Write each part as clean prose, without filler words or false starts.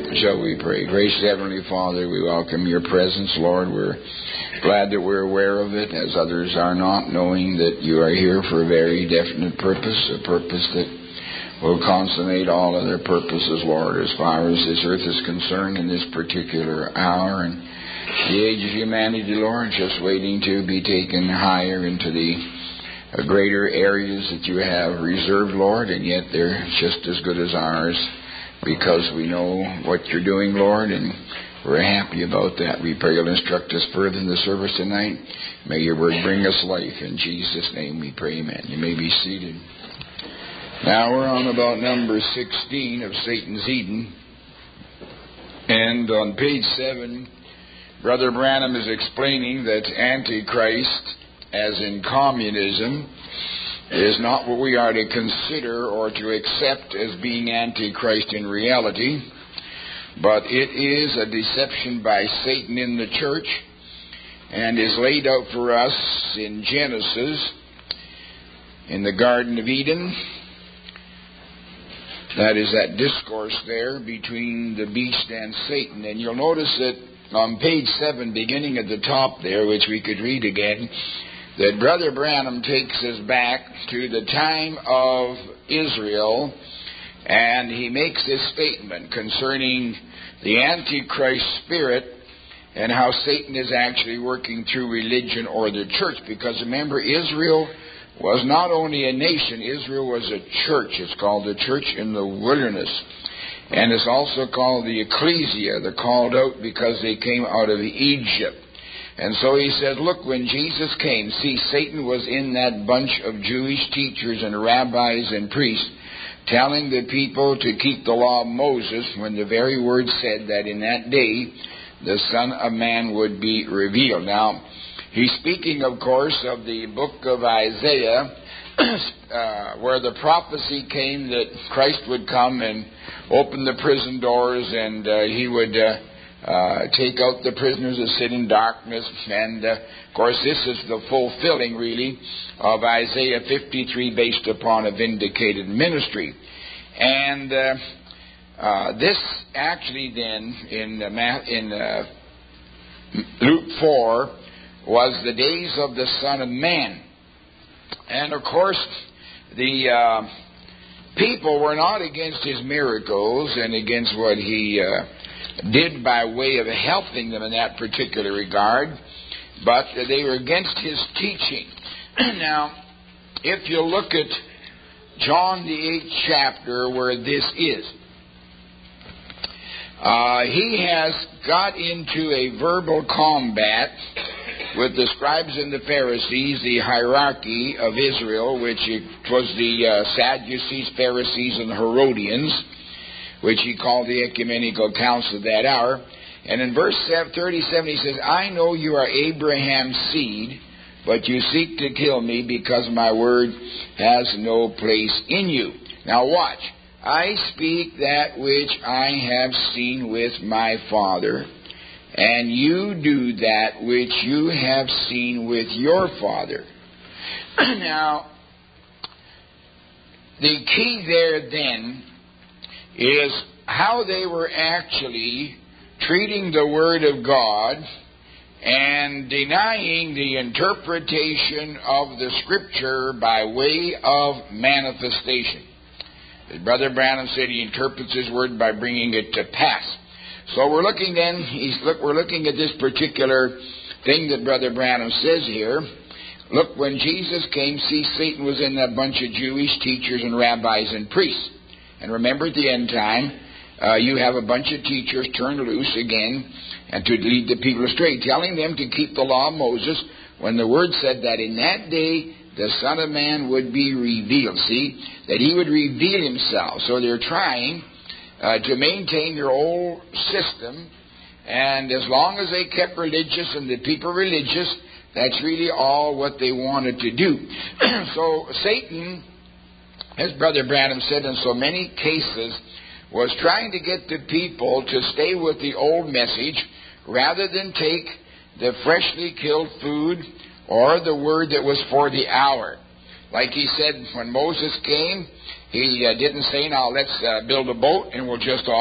Shall we pray? Gracious Heavenly Father, we welcome your presence, Lord. We're glad that we're aware of it, as others are not, knowing that you are here for a very definite purpose, a purpose that will consummate all other purposes, Lord, as far as this earth is concerned in this particular hour. And the age of humanity, Lord, just waiting to be taken higher into the greater areas that you have reserved, Lord, and yet they're just as good as ours, because we know what you're doing, Lord, and we're happy about that. We pray you'll instruct us further in the service tonight. May your word bring us life. In Jesus' name we pray, amen. You may be seated. Now we're on about number 16 of Satan's Eden. And on page 7, Brother Branham is explaining that Antichrist, as in communism, is not what we are to consider or to accept as being Antichrist in reality, but it is a deception by Satan in the church, and is laid out for us in Genesis, in the Garden of Eden. That is that discourse there between the beast and Satan. And you'll notice that on page 7, beginning at the top there, which we could read again, that Brother Branham takes us back to the time of Israel, and he makes this statement concerning the Antichrist spirit and how Satan is actually working through religion or the church. Because remember, Israel was not only a nation, Israel was a church. It's called the church in the wilderness. And it's also called the ecclesia, the called out, because they came out of Egypt. And so he says, look, when Jesus came, see, Satan was in that bunch of Jewish teachers and rabbis and priests telling the people to keep the law of Moses, when the very word said that in that day the Son of Man would be revealed. Now, he's speaking, of course, of the book of Isaiah, where the prophecy came that Christ would come and open the prison doors, and he would take out the prisoners that sit in darkness. And, of course, this is the fulfilling, really, of Isaiah 53 based upon a vindicated ministry. And this actually then, in Luke 4, was the days of the Son of Man. And, of course, the people were not against his miracles and against what he did by way of helping them in that particular regard, but they were against his teaching. Now, if you look at John the 8th chapter where this is, he has got into a verbal combat with the scribes and the Pharisees, the hierarchy of Israel, which it was the Sadducees, Pharisees, and Herodians, which he called the ecumenical council of that hour. And in verse 37 he says, I know you are Abraham's seed, but you seek to kill me because my word has no place in you. Now watch. I speak that which I have seen with my Father, and you do that which you have seen with your father. Now, the key there then is how they were actually treating the Word of God and denying the interpretation of the Scripture by way of manifestation. As Brother Branham said, he interprets his Word by bringing it to pass. So we're looking then, we're looking at this particular thing that Brother Branham says here. Look, when Jesus came, see, Satan was in that bunch of Jewish teachers and rabbis and priests. And remember, at the end time, you have a bunch of teachers turned loose again and to lead the people astray, telling them to keep the law of Moses, when the word said that in that day the Son of Man would be revealed. See, that he would reveal himself. So they're trying to maintain their old system, and as long as they kept religious and the people religious, that's really all what they wanted to do. So Satan, as Brother Branham said in so many cases, was trying to get the people to stay with the old message rather than take the freshly killed food or the word that was for the hour. Like he said, when Moses came, he didn't say, now let's build a boat and we'll just all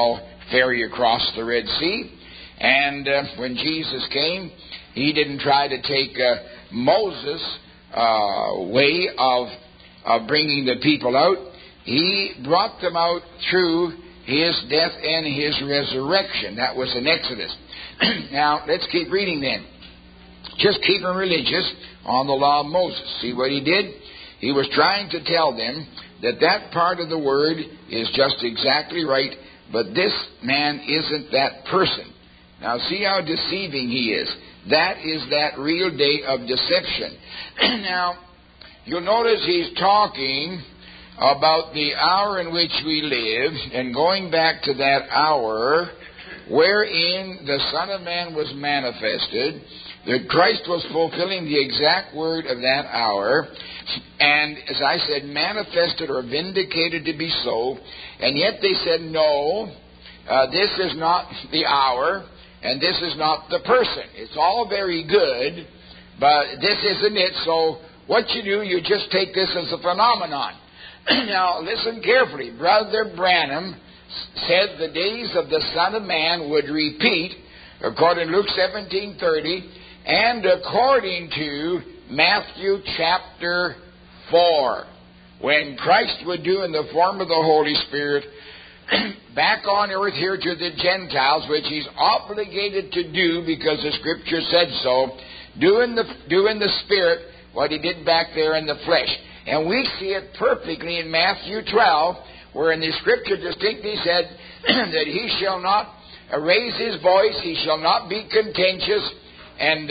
ferry across the Red Sea. And when Jesus came, he didn't try to take Moses' way of bringing the people out. He brought them out through his death and his resurrection. That was in Exodus. Now, let's keep reading then. Just keep them religious on the law of Moses. See what he did? He was trying to tell them that that part of the word is just exactly right, but this man isn't that person. Now, see how deceiving he is. That is that real day of deception. Now, you'll notice he's talking about the hour in which we live, and going back to that hour wherein the Son of Man was manifested, that Christ was fulfilling the exact word of that hour, and as I said, manifested or vindicated to be so, and yet they said, no, this is not the hour, and this is not the person. It's all very good, but this isn't it, so what you do, you just take this as a phenomenon. Now, listen carefully. Brother Branham said the days of the Son of Man would repeat, according to Luke 17:30, and according to Matthew chapter 4, when Christ would do in the form of the Holy Spirit back on earth here to the Gentiles, which he's obligated to do because the Scripture said so, do in the Spirit what he did back there in the flesh. And we see it perfectly in Matthew 12, where in the Scripture distinctly said that he shall not raise his voice, he shall not be contentious, and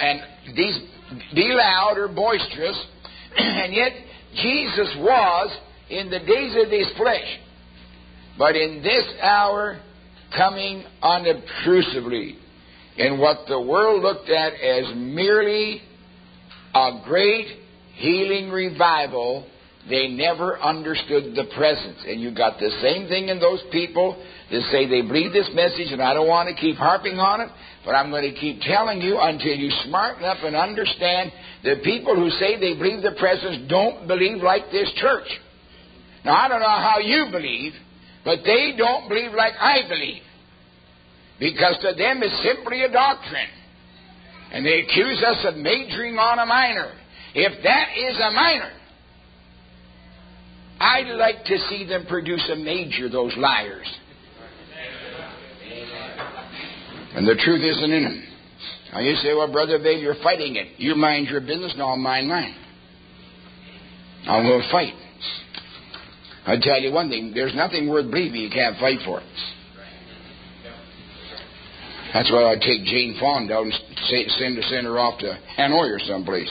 be loud or boisterous. And yet Jesus was in the days of his flesh, but in this hour coming unobtrusively, in what the world looked at as merely a great healing revival. They never understood the presence. And you got the same thing in those people that say they believe this message, and I don't want to keep harping on it, but I'm going to keep telling you until you smarten up and understand that people who say they believe the presence don't believe like this church. Now, I don't know how you believe, but they don't believe like I believe, because to them it's simply a doctrine. And they accuse us of majoring on a minor. If that is a minor, I'd like to see them produce a major, those liars. And the truth isn't in them. Now you say, well, Brother Babe, you're fighting it. You mind your business, and I'll mind mine. I will fight. I'll tell you one thing, there's nothing worth believing you can't fight for. That's why I'd take Jane Fonda out and send her off to Hanoi or someplace.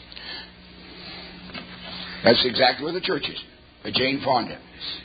That's exactly where the church is. A Jane Fonda.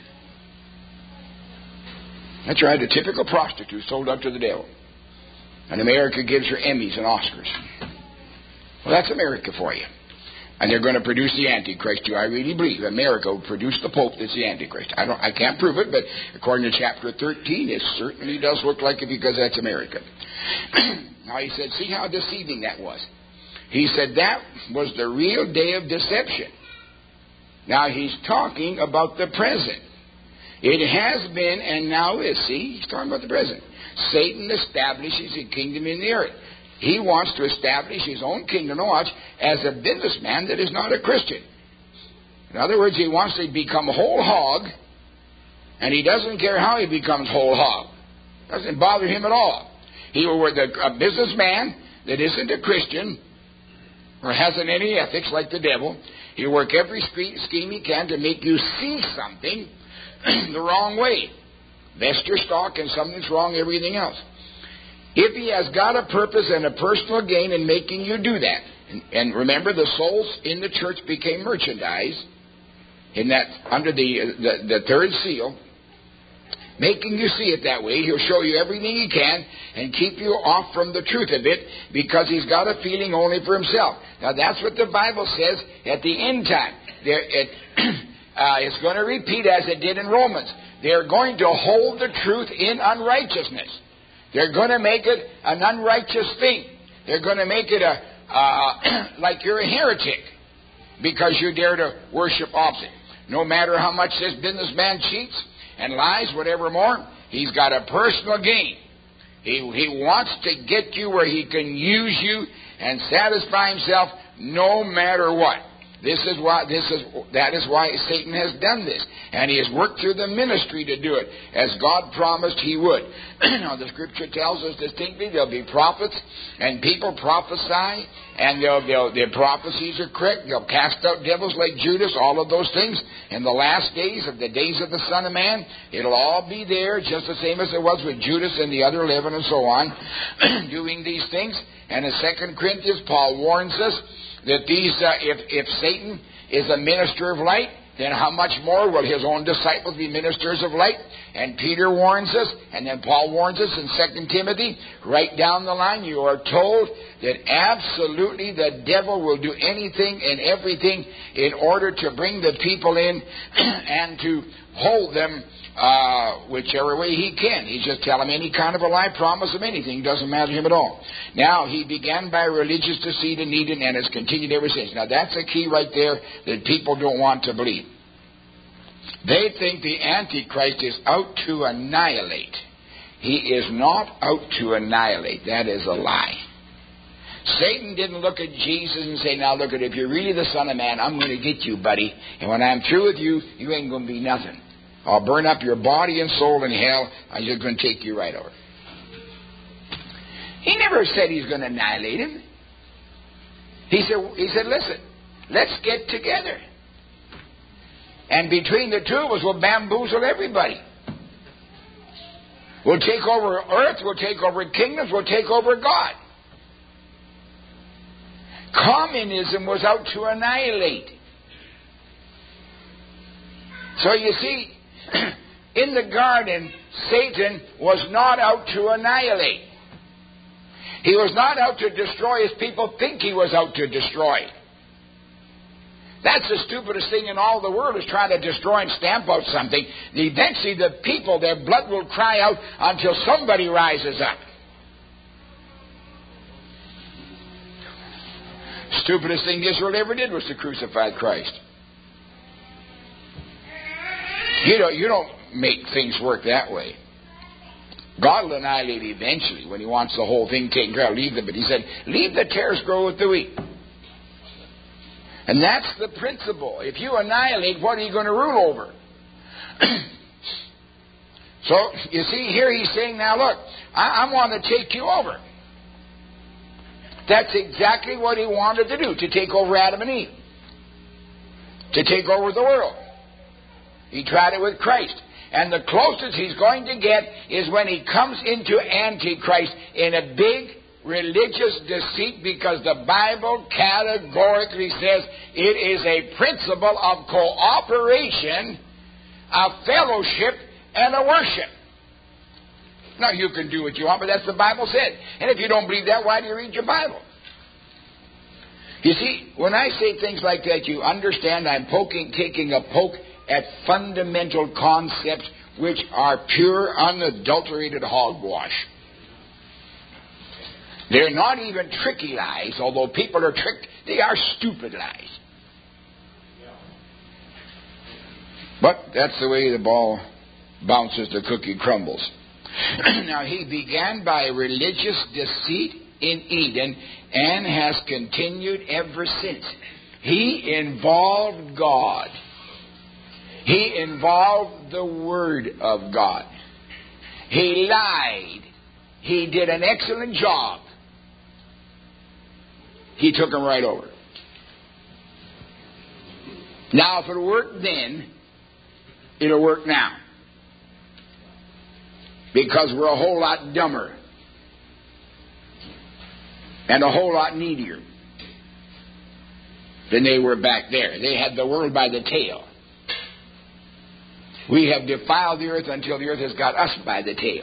That's right, a typical prostitute sold up to the devil. And America gives her Emmys and Oscars. Well, that's America for you. And they're going to produce the Antichrist too. I really believe America will produce the Pope that's the Antichrist. I can't prove it, but according to chapter 13, it certainly does look like it, because that's America. Now he said, see how deceiving that was. He said that was the real day of deception. Now he's talking about the present. It has been and now is. See, he's talking about the present. Satan establishes a kingdom in the earth. He wants to establish his own kingdom, watch, as a businessman that is not a Christian. In other words, he wants to become whole hog, and he doesn't care how he becomes whole hog. Doesn't bother him at all. He will work a businessman that isn't a Christian or hasn't any ethics like the devil. He'll work every scheme he can to make you see something the wrong way. Vest your stock in something's wrong, everything else. If he has got a purpose and a personal gain in making you do that, and remember, the souls in the church became merchandise in that under the third seal, making you see it that way. He'll show you everything he can and keep you off from the truth of it, because he's got a feeling only for himself. Now that's what the Bible says at the end time. It's going to repeat as it did in Romans. They're going to hold the truth in unrighteousness. They're going to make it an unrighteous thing. They're going to make it like you're a heretic because you dare to worship opposite. No matter how much this businessman cheats and lies, whatever more, He's got a personal gain. He wants to get you where he can use you and satisfy himself no matter what. That is why Satan has done this. And he has worked through the ministry to do it, as God promised he would. Now, the Scripture tells us distinctly there'll be prophets, and people prophesy, and their prophecies are correct. They'll cast out devils like Judas, all of those things. In the last days, of the days of the Son of Man, it'll all be there, just the same as it was with Judas and the other 11 and so on, doing these things. And in 2 Corinthians, Paul warns us that if Satan is a minister of light, then how much more will his own disciples be ministers of light? And Peter warns us, and then Paul warns us in 2 Timothy, right down the line, you are told that absolutely the devil will do anything and everything in order to bring the people in and to hold them whichever way he can. He just tell them any kind of a lie, promise them anything. Doesn't matter to him at all. Now, he began by religious deceit in Eden and has continued ever since. Now, that's a key right there that people don't want to believe. They think the Antichrist is out to annihilate. He is not out to annihilate. That is a lie. Satan didn't look at Jesus and say, now look at it, if you're really the Son of Man, I'm going to get you, buddy. And when I'm through with you, you ain't going to be nothing. I'll burn up your body and soul in hell. I'm just going to take you right over. He never said he's going to annihilate him. He said, listen, let's get together. And between the two of us, we'll bamboozle everybody. We'll take over earth. We'll take over kingdoms. We'll take over God. Communism was out to annihilate. So you see, in the garden, Satan was not out to annihilate. He was not out to destroy as people think he was out to destroy. That's the stupidest thing in all the world, is trying to destroy and stamp out something. Eventually the people, their blood will cry out until somebody rises up. Stupidest thing Israel ever did was to crucify Christ. You don't make things work that way. God will annihilate eventually when he wants the whole thing taken care of. But he said, leave the tares grow with the wheat. And that's the principle. If you annihilate, what are you going to rule over? So, you see, here he's saying, now look, I want to take you over. That's exactly what he wanted to do, to take over Adam and Eve. To take over the world. He tried it with Christ. And the closest he's going to get is when he comes into Antichrist in a big religious deceit, because the Bible categorically says it is a principle of cooperation, a fellowship, and a worship. Now, you can do what you want, but that's what the Bible said. And if you don't believe that, why do you read your Bible? You see, when I say things like that, you understand I'm taking a poke at fundamental concepts which are pure, unadulterated hogwash. They're not even tricky lies, although people are tricked. They are stupid lies. But that's the way the ball bounces, the cookie crumbles. Now, he began by religious deceit in Eden and has continued ever since. He involved God. He involved the Word of God. He lied. He did an excellent job. He took him right over. Now, if it worked then, it'll work now. Because we're a whole lot dumber. And a whole lot needier than they were back there. They had the world by the tail. We have defiled the earth until the earth has got us by the tail.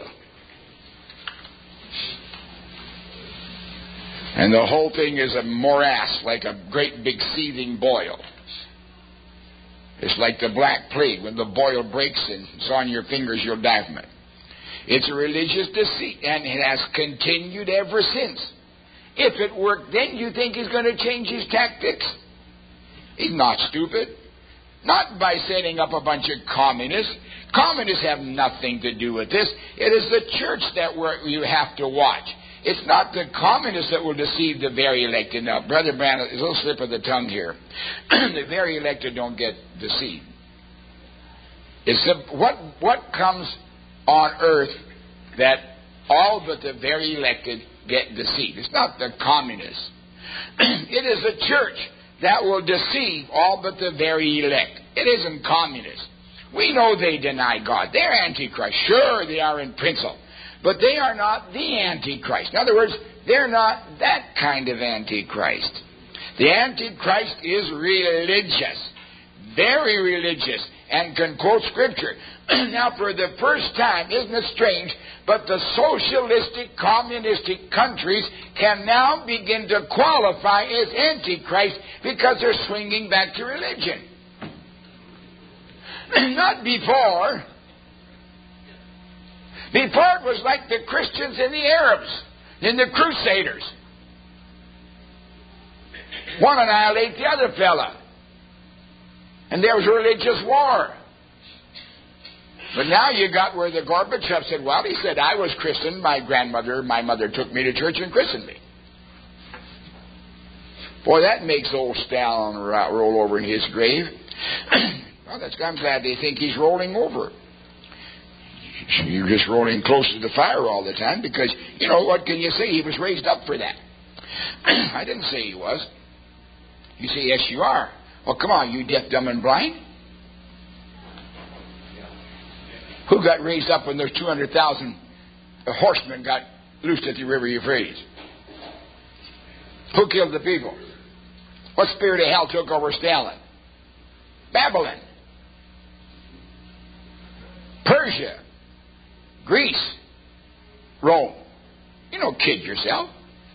And the whole thing is a morass, like a great big seething boil. It's like the Black Plague. When the boil breaks and it's on your fingers, you'll die from it. It's a religious deceit, and it has continued ever since. If it worked then, you think he's going to change his tactics? He's not stupid. Not by setting up a bunch of communists. Communists have nothing to do with this. It is the church that you have to watch. It's not the communists that will deceive the very elected. Now, Brother Branham, a little slip of the tongue here. The very elected don't get deceived. It's what comes on earth that all but the very elected get deceived. It's not the communists. It is the church that will deceive all but the very elect. It isn't communists. We know they deny God. They're Antichrist. Sure, they are in principle. But they are not the Antichrist. In other words, they're not that kind of Antichrist. The Antichrist is religious. Very religious. And can quote Scripture. Now, for the first time, isn't it strange, but the socialistic, communistic countries can now begin to qualify as Antichrist because they're swinging back to religion. Not before. Before it was like the Christians and the Arabs and the Crusaders. One annihilate the other fella. And there was a religious war. But now you got where the Gorbachev said, well, he said, I was christened. My mother took me to church and christened me. Boy, that makes old Stalin roll over in his grave. Well, I'm glad they think he's rolling over. You're just rolling close to the fire all the time because, what can you say? He was raised up for that. I didn't say he was. You say, yes, you are. Well, come on, you deaf, dumb, and blind. Who got raised up when those 200,000 horsemen got loosed at the river Euphrates? Who killed the people? What spirit of hell took over Stalin? Babylon. Persia. Greece. Rome. You don't kid yourself.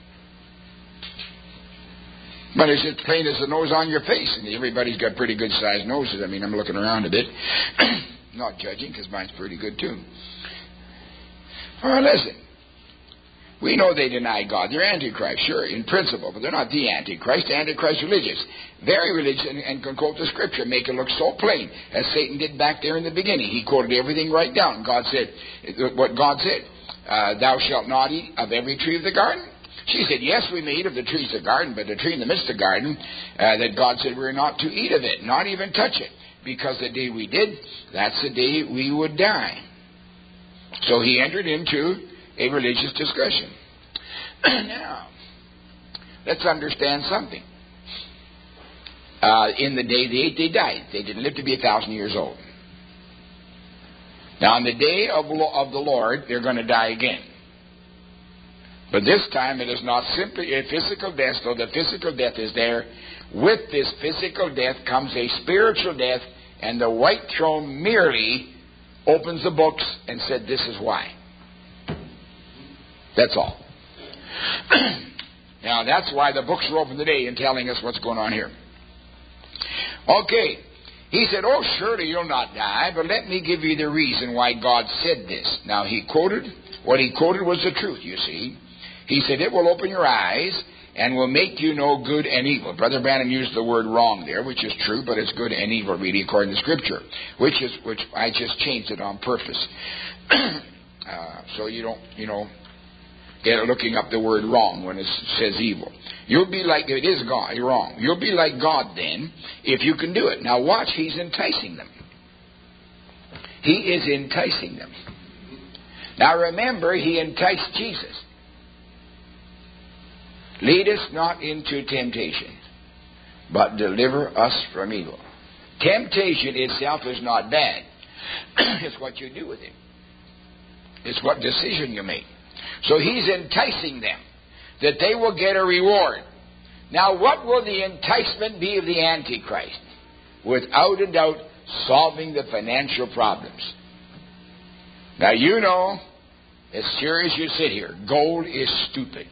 But it's as plain as the nose on your face. And everybody's got pretty good sized noses. I mean, I'm looking around a bit. Not judging, because mine's pretty good too. All right, listen. We know they deny God. They're Antichrist, sure, in principle, but they're not the Antichrist. The Antichrist religious. Very religious and can quote the Scripture, make it look so plain, as Satan did back there in the beginning. He quoted everything right down. God said, what God said, thou shalt not eat of every tree of the garden. She said, yes, we may eat of the trees of the garden, but the tree in the midst of the garden, that God said we're not to eat of it, not even touch it. Because the day we did, that's the day we would die. So he entered into a religious discussion. Now, let's understand something. In the day they ate, they died. They didn't live to be 1,000 years old. Now, on the day of the Lord, they're going to die again. But this time it is not simply a physical death, though the physical death is there. With this physical death comes a spiritual death, and the white throne merely opens the books and said, this is why. That's all. Now, that's why the books are open today and telling us what's going on here. Okay. He said, oh, surely you'll not die, but let me give you the reason why God said this. Now, what he quoted was the truth, you see. He said, it will open your eyes and will make you know good and evil. Brother Branham used the word wrong there, which is true, but it's good and evil, really, according to Scripture, which I just changed it on purpose. So you don't, get looking up the word wrong when it says evil. You'll be like, it is God, you're wrong. You'll be like God then, if you can do it. Now watch, he's enticing them. He is enticing them. Now remember, he enticed Jesus. Lead us not into temptation, but deliver us from evil. Temptation itself is not bad. It's what you do with it. It's what decision you make. So he's enticing them that they will get a reward. Now, what will the enticement be of the Antichrist? Without a doubt, solving the financial problems. Now, you know, as sure as you sit here, gold is stupid.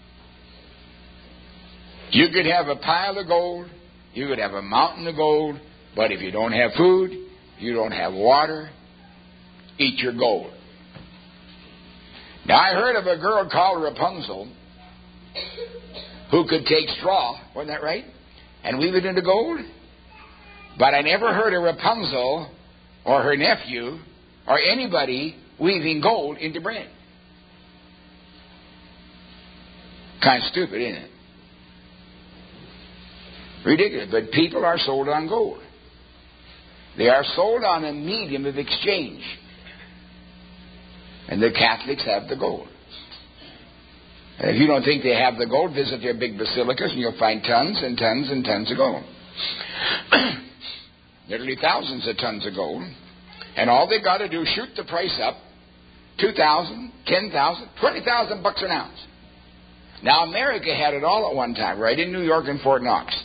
You could have a pile of gold, you could have a mountain of gold, but if you don't have food, you don't have water, eat your gold. Now, I heard of a girl called Rapunzel who could take straw, wasn't that right, and weave it into gold? But I never heard of Rapunzel or her nephew or anybody weaving gold into bread. Kind of stupid, isn't it? Ridiculous. But people are sold on gold. They are sold on a medium of exchange. And the Catholics have the gold. And if you don't think they have the gold, visit their big basilicas and you'll find tons and tons and tons of gold. Literally thousands of tons of gold. And all they got to do is shoot the price up, $2,000, $10,000, $20,000 an ounce. Now America had it all at one time, right in New York and Fort Knox.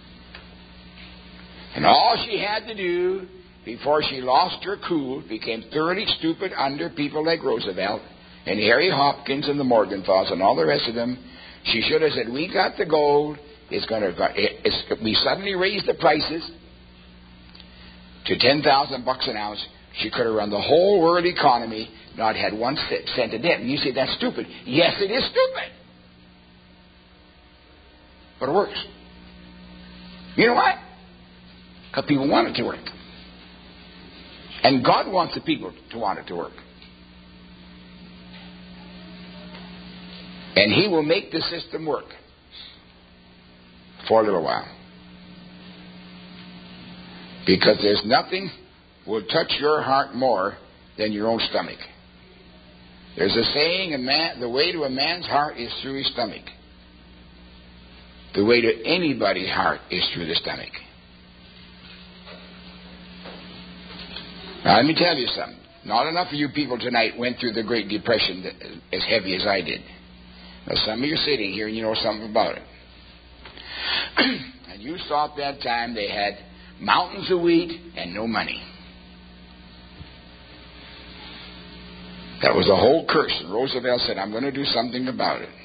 And all she had to do before she lost her cool, became thoroughly stupid under people like Roosevelt and Harry Hopkins and the Morgenthau's and all the rest of them, she should have said, we got the gold. We suddenly raised the prices to $10,000 an ounce. She could have run the whole world economy, not had 1 cent of debt. And you say, that's stupid. Yes, it is stupid. But it works. You know why? Because people want it to work. And God wants the people to want it to work. And He will make the system work for a little while. Because there's nothing will touch your heart more than your own stomach. There's a saying, the way to a man's heart is through his stomach. The way to anybody's heart is through the stomach. Now, let me tell you something. Not enough of you people tonight went through the Great Depression as heavy as I did. Now, some of you are sitting here and you know something about it. And you saw at that time they had mountains of wheat and no money. That was a whole curse. And Roosevelt said, I'm going to do something about it.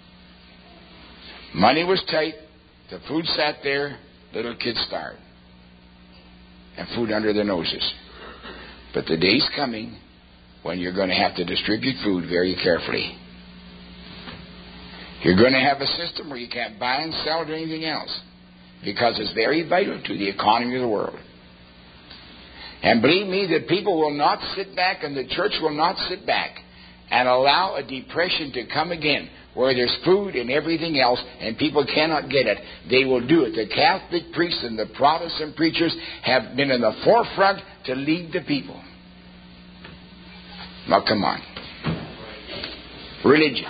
Money was tight. The food sat there. Little kids starved. And food under their noses. But the day's coming when you're going to have to distribute food very carefully. You're going to have a system where you can't buy and sell or anything else, because it's very vital to the economy of the world. And believe me, that people will not sit back, and the church will not sit back and allow a depression to come again where there's food and everything else and people cannot get it. They will do it. The Catholic priests and the Protestant preachers have been in the forefront to lead the people. Now come on. Religion.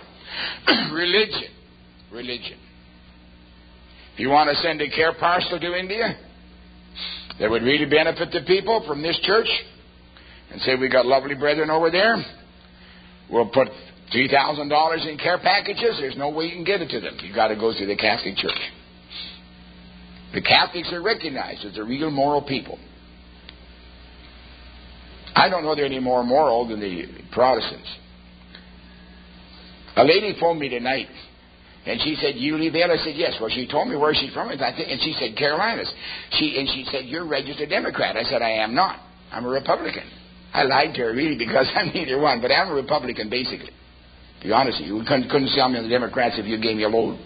Religion. If you want to send a care parcel to India that would really benefit the people from this church, and say we got lovely brethren over there, we'll put $3,000 in care packages. There's no way you can get it to them. You've got to go through the Catholic Church. The Catholics are recognized as the real moral people. I don't know they're any more moral than the Protestants. A lady phoned me tonight, and she said, you live there? I said, yes. Well, she told me where she's from, and she said, Carolinas. She said, you're a registered Democrat. I said, I am not. I'm a Republican. I lied to her, really, because I'm neither one, but I'm a Republican, basically. To be honest with you, you couldn't sell me on the Democrats if you gave me a load.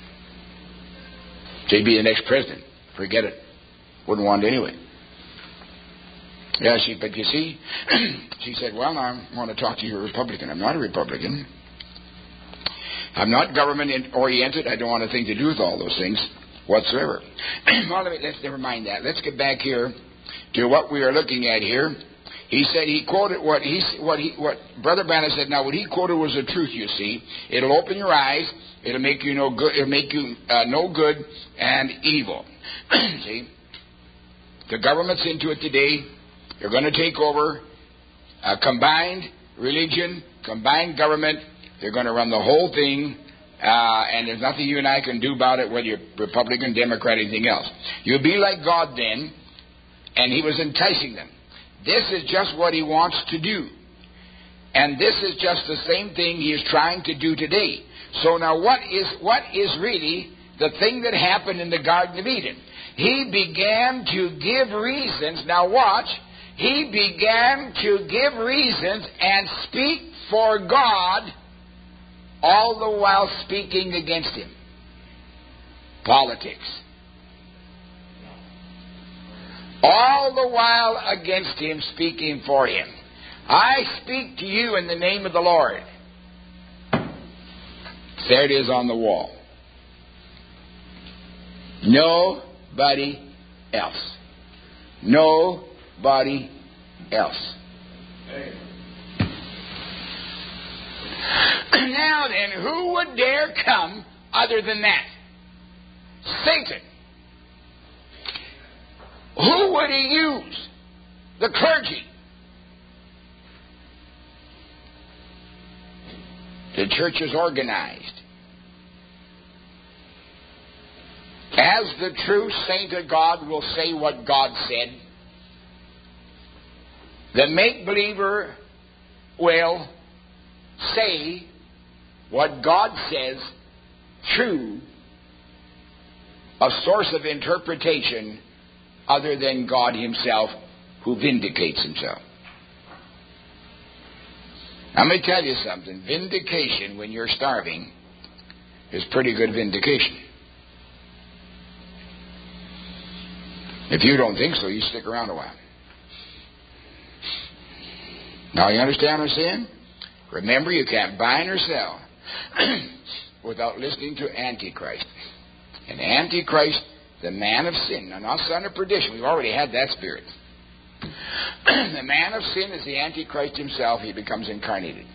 So you'd be the next president. Forget it. Wouldn't want it anyway. Yeah, but you see, she said, well, I want to talk to you, a Republican. I'm not a Republican. I'm not government-oriented. I don't want anything to do with all those things whatsoever. Well, let's never mind that. Let's get back here to what we are looking at here. He said he quoted what Brother Branham said. Now, what he quoted was the truth. You see, it'll open your eyes. It'll make you know good. It'll make you know good and evil. See, the government's into it today. They're going to take over combined religion, combined government. They're going to run the whole thing, and there's nothing you and I can do about it, whether you're Republican, Democrat, anything else. You'll be like God then, and He was enticing them. This is just what He wants to do. And this is just the same thing He is trying to do today. So now what is really the thing that happened in the Garden of Eden? He began to give reasons. Now watch. He began to give reasons and speak for God, all the while speaking against Him. Politics. all the while against him, speaking for him. I speak to you in the name of the Lord. There it is on the wall. Nobody else. Nobody else. Now then, who would dare come other than that? Satan. Who would he use? The clergy. The church is organized. As the true saint of God will say what God said, the make-believer will say what God says, true, a source of interpretation other than God himself, who vindicates himself. Now, let me tell you something. Vindication when you're starving is pretty good vindication. If you don't think so, you stick around a while. Now, you understand what I'm saying? Remember, you can't buy nor sell without listening to Antichrist. And Antichrist, the man of sin, and not son of perdition. We've already had that spirit. The man of sin is the Antichrist himself. He becomes incarnated.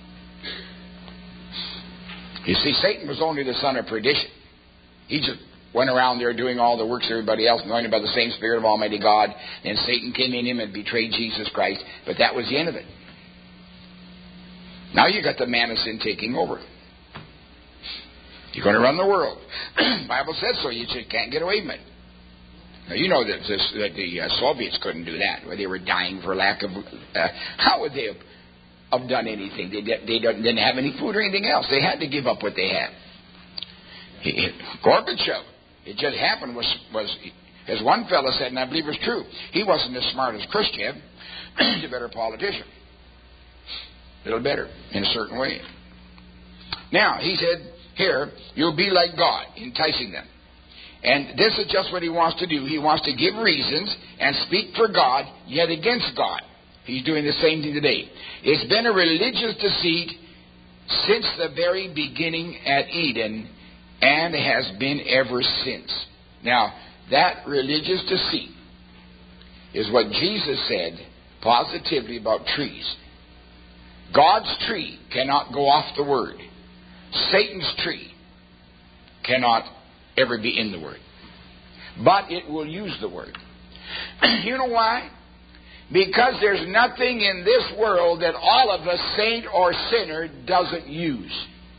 You see, Satan was only the son of perdition. He just went around there doing all the works of everybody else, anointed by the same Spirit of Almighty God. And Satan came in him and betrayed Jesus Christ. But that was the end of it. Now you got the man of sin taking over. You're going to run the world. The Bible says so. You just can't get away from it. Now, you know that the Soviets couldn't do that. They were dying for lack of... how would they have done anything? They didn't have any food or anything else. They had to give up what they had. Gorbachev, it just happened, was as one fellow said, and I believe it's true, he wasn't as smart as Khrushchev. He's a better politician. A little better, in a certain way. Now, he said, here, you'll be like God, enticing them. And this is just what he wants to do. He wants to give reasons and speak for God, yet against God. He's doing the same thing today. It's been a religious deceit since the very beginning at Eden, and has been ever since. Now, that religious deceit is what Jesus said positively about trees. God's tree cannot go off the Word. Satan's tree cannot ever be in the Word. But it will use the Word. You know why? Because there's nothing in this world that all of us, saint or sinner, doesn't use.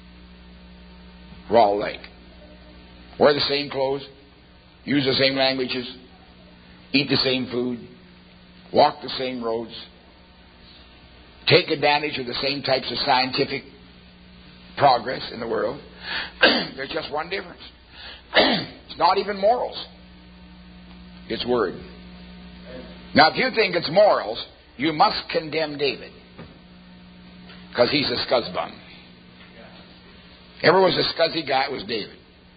We're all alike. Wear the same clothes, use the same languages, eat the same food, walk the same roads, take advantage of the same types of scientific progress in the world. There's just one difference. It's not even morals. It's Word. Now, if you think it's morals, you must condemn David, because he's a scuzzbum. Ever was a scuzzy guy, it was David.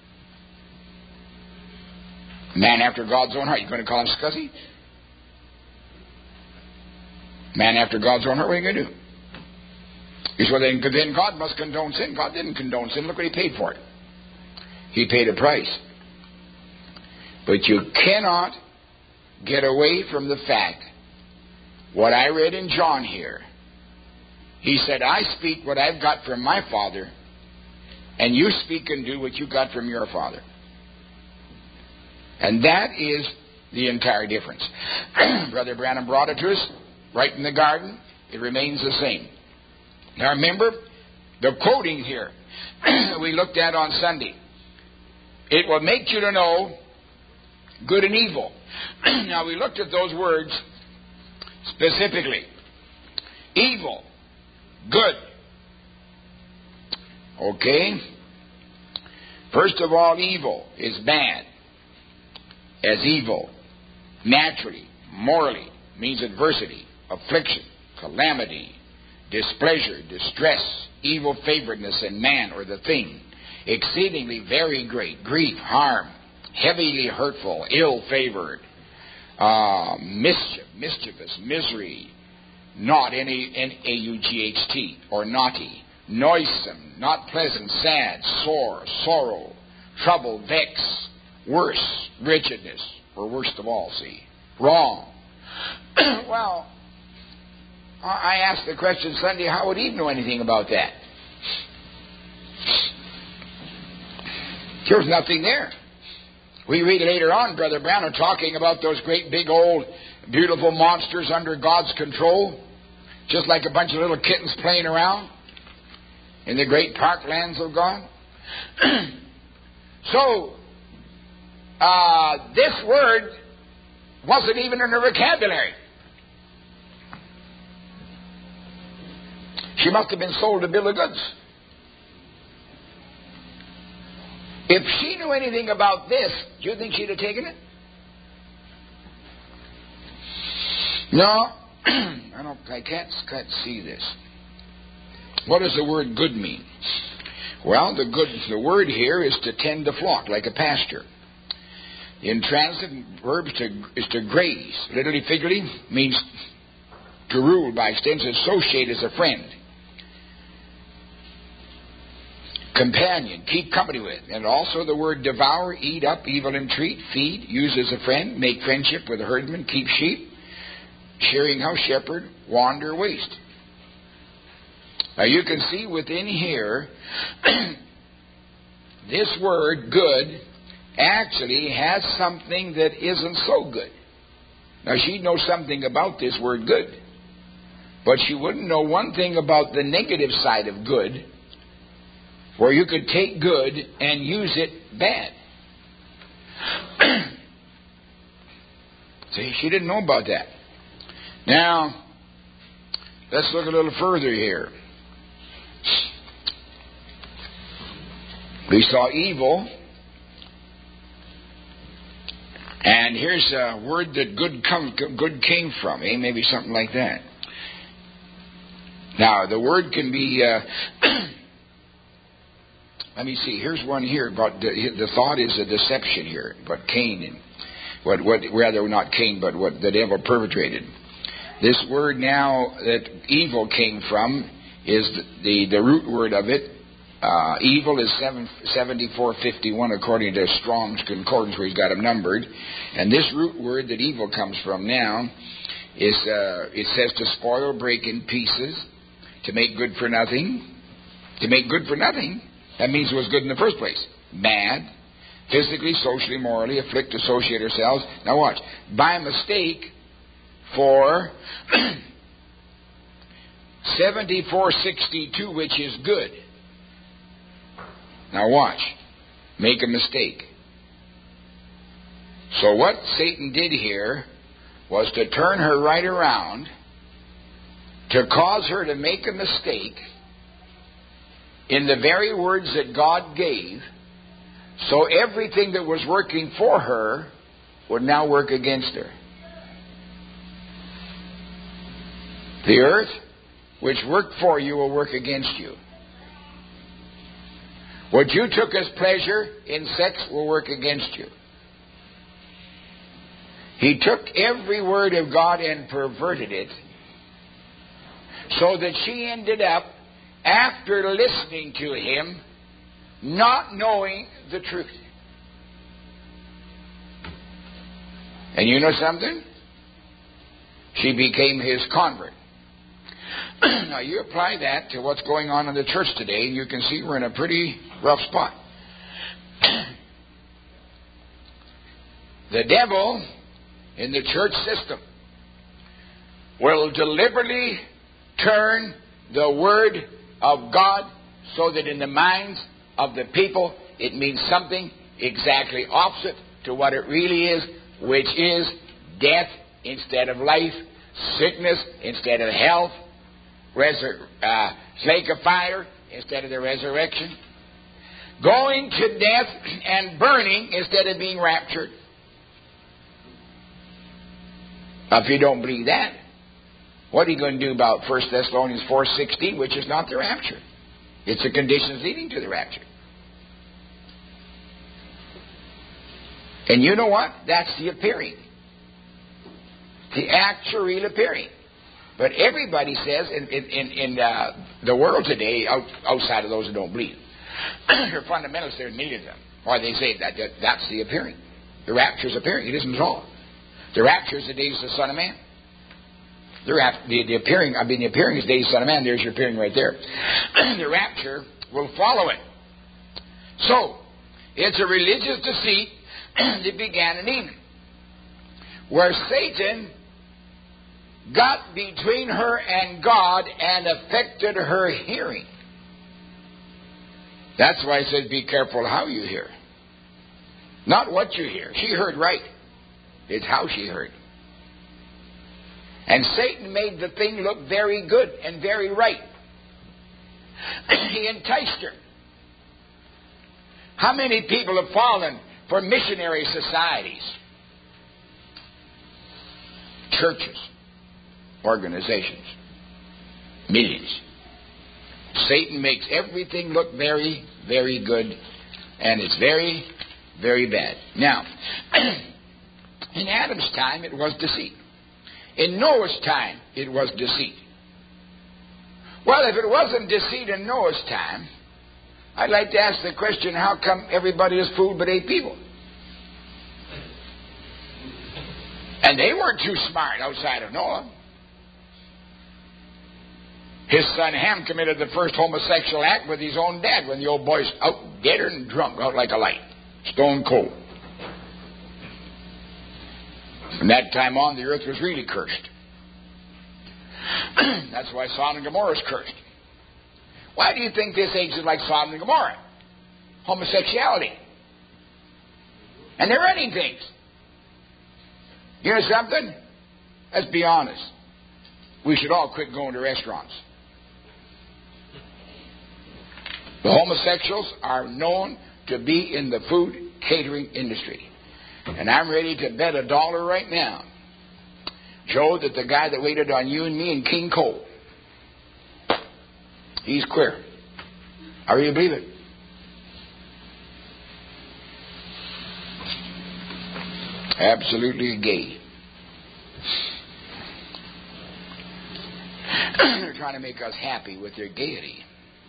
Man after God's own heart. You going to call him scuzzy? Man after God's own heart, what are you going to do? He said, well, then God must condone sin. God didn't condone sin. Look what he paid for it. He paid a price. But you cannot get away from the fact, what I read in John here. He said, I speak what I've got from my Father, and you speak and do what you got from your Father. And that is the entire difference. Brother Branham brought it to us right in the garden. It remains the same. Now remember, the quoting here we looked at on Sunday. It will make you to know good and evil. Now we looked at those words specifically. Evil, good. Okay? First of all, evil is bad. As evil, naturally, morally, means adversity, affliction, calamity, displeasure, distress, evil favoredness in man or the thing, exceedingly very great, grief, harm, heavily hurtful, ill-favored, mischief, mischievous, misery, not, N-A-U-G-H-T, or naughty, noisome, not pleasant, sad, sore, sorrow, trouble, vex, worse, wretchedness, or worst of all, see, wrong. Well, I asked the question Sunday, how would Eve know anything about that? There's nothing there. We read later on, Brother Branham talking about those great big old beautiful monsters under God's control, just like a bunch of little kittens playing around in the great parklands of God. So, this word wasn't even in her vocabulary. She must have been sold a bill of goods. If she knew anything about this, do you think she'd have taken it? No, I can't see this. What does the word good mean? Well, the word here is to tend the flock, like a pastor. The intransitive verb is to graze. Literally, figuratively, means to rule, by extension, associate as a friend. Companion, keep company with. And also the word devour, eat up, evil entreat, feed, use as a friend, make friendship with a herdman, keep sheep, shearing house, shepherd, wander, waste. Now you can see within here, this word good actually has something that isn't so good. Now she'd know something about this word good, but she wouldn't know one thing about the negative side of good, where you could take good and use it bad. See, she didn't know about that. Now, let's look a little further here. We saw evil, and here's a word that good came from, maybe something like that. Now, the word can be... let me see. Here's one here about the thought is a deception here. But Cain and what rather not Cain, but what the devil perpetrated. This word now that evil came from is the root word of it. Evil is 7451 according to Strong's Concordance, where he's got them numbered. And this root word that evil comes from now is it says to spoil, break in pieces, to make good for nothing. To make good for nothing. That means it was good in the first place. Bad, physically, socially, morally, afflict, associate ourselves. Now watch. By mistake for 7462, which is good. Now watch. Make a mistake. So what Satan did here was to turn her right around, to cause her to make a mistake in the very words that God gave, so everything that was working for her would now work against her. The earth, which worked for you, will work against you. What you took as pleasure in sex will work against you. He took every word of God and perverted it, so that she ended up, after listening to him, not knowing the truth. And you know something? She became his convert. Now you apply that to what's going on in the church today, and you can see we're in a pretty rough spot. The devil in the church system will deliberately turn the word of God so that in the minds of the people it means something exactly opposite to what it really is, which is death instead of life, sickness instead of health, lake of fire instead of the resurrection, going to death and burning instead of being raptured. If you don't believe that, what are you going to do about 1 Thessalonians 4:16, which is not the rapture? It's the conditions leading to the rapture. And you know what? That's the appearing. The actual real appearing. But everybody says in the world today, outside of those who don't believe, they're fundamentalists, there are millions of them. Or they say that's the appearing. The rapture is appearing. It isn't at all. The rapture is the days of the Son of Man. The appearing is the days of the Son of Man. There's your appearing right there. The rapture will follow it. So, it's a religious deceit that began in Eden, where Satan got between her and God and affected her hearing. That's why I said be careful how you hear. Not what you hear. She heard right. It's how she heard. And Satan made the thing look very good and very right. He enticed her. How many people have fallen for missionary societies, churches, organizations? Millions. Satan makes everything look very, very good, and it's very, very bad. Now, in Adam's time, it was deceit. In Noah's time, it was deceit. Well, if it wasn't deceit in Noah's time, I'd like to ask the question, how come everybody is fooled but 8 people? And they weren't too smart outside of Noah. His son Ham committed the first homosexual act with his own dad when the old boy's out dead and drunk, out like a light, stone cold. From that time on, the earth was really cursed. That's why Sodom and Gomorrah is cursed. Why do you think this age is like Sodom and Gomorrah? Homosexuality. And they're running things. You know something? Let's be honest. We should all quit going to restaurants. The homosexuals are known to be in the food catering industry. And I'm ready to bet $1 right now, Joe, that the guy that waited on you and me in King Cole, he's queer. I really believe it. Absolutely gay. They're trying to make us happy with their gaiety.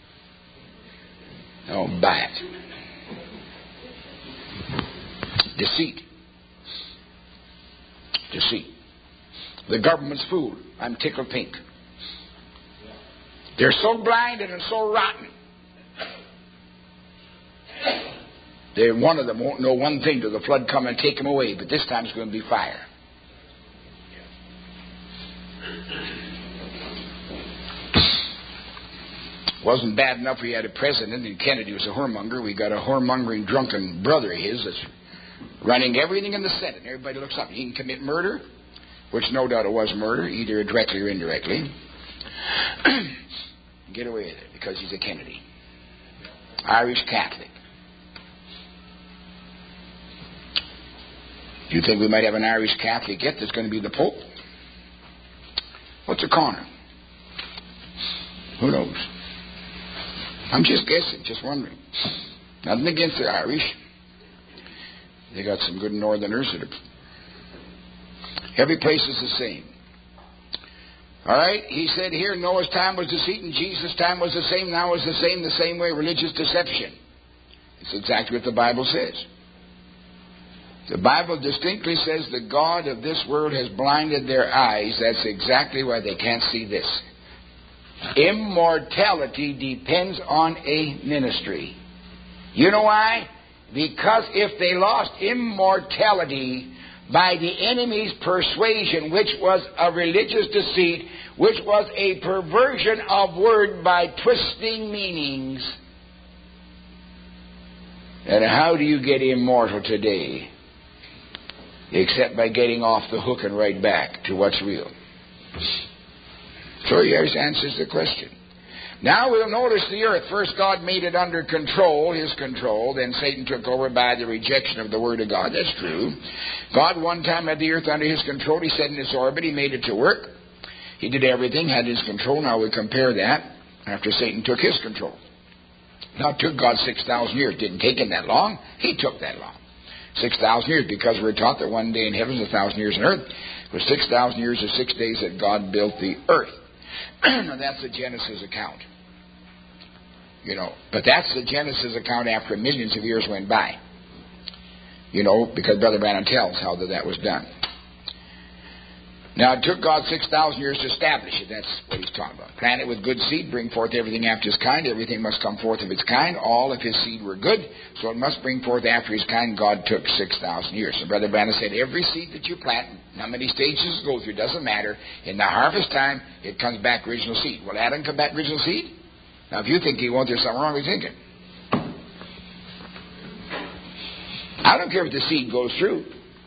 Oh, buy it. Deceit. Deceit. The government's fooled. I'm tickled pink. They're so blinded and so rotten. One of them won't know one thing till the flood come and take them away, but this time it's going to be fire. Wasn't bad enough we had a president and Kennedy was a whoremonger. We got a whoremongering drunken brother of his that's running everything in the Senate. And everybody looks up. He can commit murder, which no doubt it was murder, either directly or indirectly. Get away with it because he's a Kennedy. Irish Catholic. Do you think we might have an Irish Catholic yet that's going to be the Pope? What's a corner? Who knows? I'm just guessing, just wondering. Nothing against the Irish. They got some good northerners that are... Every place is the same. All right? He said here, Noah's time was deceit and Jesus' time was the same. Now is the same way, religious deception. It's exactly what the Bible says. The Bible distinctly says the God of this world has blinded their eyes. That's exactly why they can't see this. Immortality depends on a ministry. You know why? Because if they lost immortality by the enemy's persuasion, which was a religious deceit, which was a perversion of word by twisting meanings, and how do you get immortal today? Except by getting off the hook and right back to what's real. So here's answers the question. Now we'll notice the earth. First God made it under control, His control. Then Satan took over by the rejection of the Word of God. That's true. God one time had the earth under His control. He set in its orbit. He made it to work. He did everything, had His control. Now we compare that after Satan took His control. Now it took God 6,000 years. It didn't take Him that long. He took that long. 6,000 years, because we're taught that one day in heaven is 1,000 years on earth. It was 6,000 years or 6 days that God built the earth. Now that's the Genesis account. But that's the Genesis account after millions of years went by. Because Brother Branham tells how that was done. Now, it took God 6,000 years to establish it. That's what he's talking about. Plant it with good seed, bring forth everything after his kind. Everything must come forth of its kind. All of his seed were good, so it must bring forth after his kind. God took 6,000 years. So Brother Branham said, every seed that you plant, how many stages it goes through, doesn't matter. In the harvest time, it comes back original seed. Will Adam come back original seed? Now, if you think he won't, there's something wrong with thinking. I don't care if the seed goes through.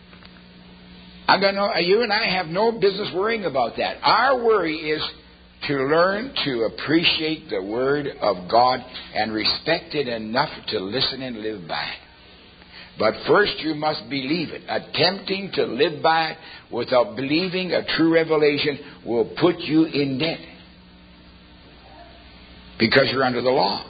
You and I have no business worrying about that. Our worry is to learn to appreciate the Word of God and respect it enough to listen and live by it. But first you must believe it. Attempting to live by it without believing a true revelation will put you in debt. Because you're under the law.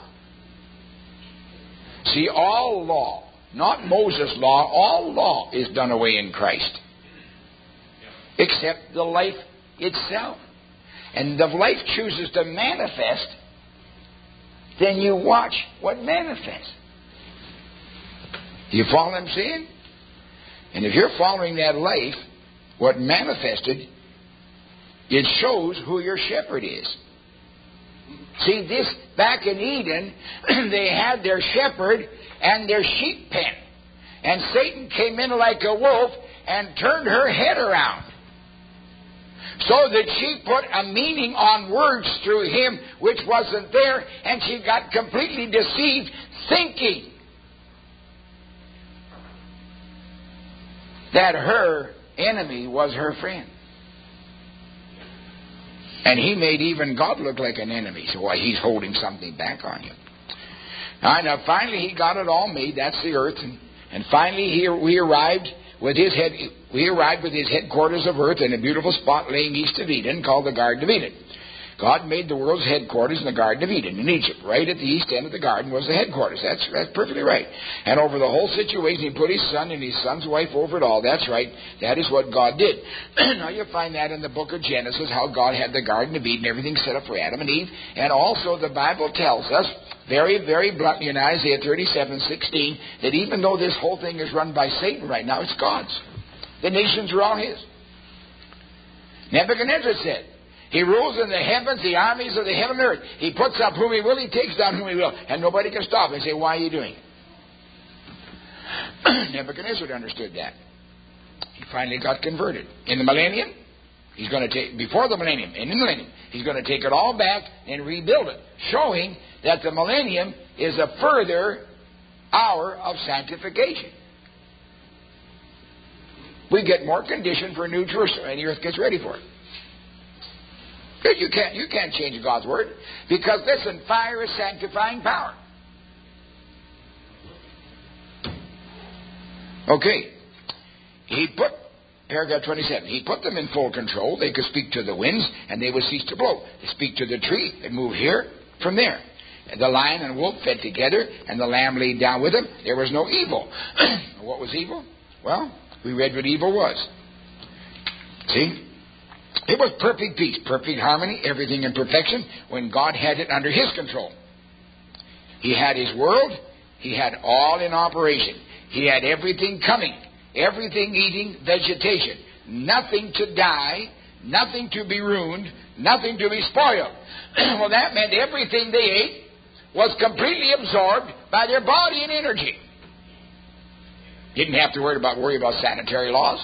See, all law, not Moses' law, all law is done away in Christ. Except the life itself. And if life chooses to manifest, then you watch what manifests. Do you follow what I'm saying? And if you're following that life, what manifested, it shows who your shepherd is. See, this back in Eden, they had their shepherd and their sheep pen. And Satan came in like a wolf and turned her head around. So that she put a meaning on words through him which wasn't there, and she got completely deceived, thinking that her enemy was her friend. And he made even God look like an enemy. So why, he's holding something back on you. Now finally he got it all made. That's the earth. And finally we arrived with his headquarters of earth in a beautiful spot laying east of Eden called the Garden of Eden. God made the world's headquarters in the Garden of Eden in Egypt. Right at the east end of the garden was the headquarters. That's perfectly right. And over the whole situation, he put his son and his son's wife over it all. That's right. That is what God did. Now you find that in the book of Genesis, how God had the Garden of Eden, everything set up for Adam and Eve. And also the Bible tells us, very, very bluntly in Isaiah 37:16, that even though this whole thing is run by Satan right now, it's God's. The nations are all his. Nebuchadnezzar said, he rules in the heavens, the armies of the heaven and earth. He puts up whom he will, he takes down whom he will. And nobody can stop him and say, why are you doing it? Nebuchadnezzar understood that. He finally got converted. In the millennium, he's going to take, before the millennium, and in the millennium, he's going to take it all back and rebuild it, showing that the millennium is a further hour of sanctification. We get more conditioned for New Jerusalem, and the earth gets ready for it. You can't change God's word, because listen, fire is sanctifying power. Okay. Paragraph 27, he put them in full control. They could speak to the winds, and they would cease to blow. They speak to the tree, they move here, from there. The lion and wolf fed together, and the lamb laid down with them. There was no evil. What was evil? Well, we read what evil was. See? It was perfect peace, perfect harmony, everything in perfection when God had it under his control. He had his world. He had all in operation. He had everything coming, everything eating vegetation. Nothing to die, nothing to be ruined, nothing to be spoiled. Well, that meant everything they ate was completely absorbed by their body and energy. Didn't have to worry about sanitary laws.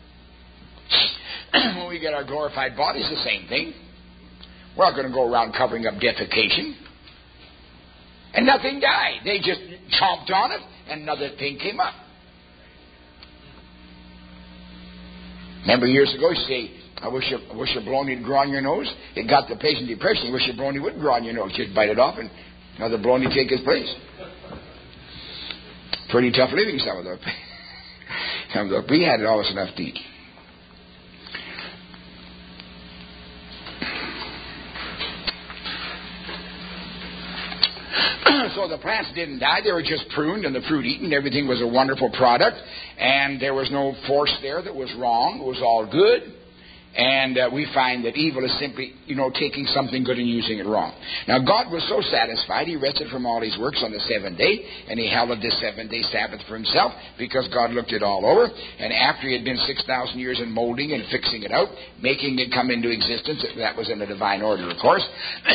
When we get our glorified bodies, the same thing. We're not going to go around covering up defecation. And nothing died. They just chomped on it, and another thing came up. Remember years ago, you say, I wish your baloney would grow on your nose. It got the patient depression. You wish your baloney would grow on your nose. Just bite it off, and another baloney take his place. Pretty tough living, some of them. We had it always enough to eat. So the plants didn't die. They were just pruned and the fruit eaten. Everything was a wonderful product. And there was no force there that was wrong. It was all good. And we find that evil is simply, taking something good and using it wrong. Now, God was so satisfied, He rested from all His works on the seventh day, and He held this seventh-day Sabbath for Himself, because God looked it all over. And after He had been 6,000 years in molding and fixing it out, making it come into existence, that was in a divine order, of course,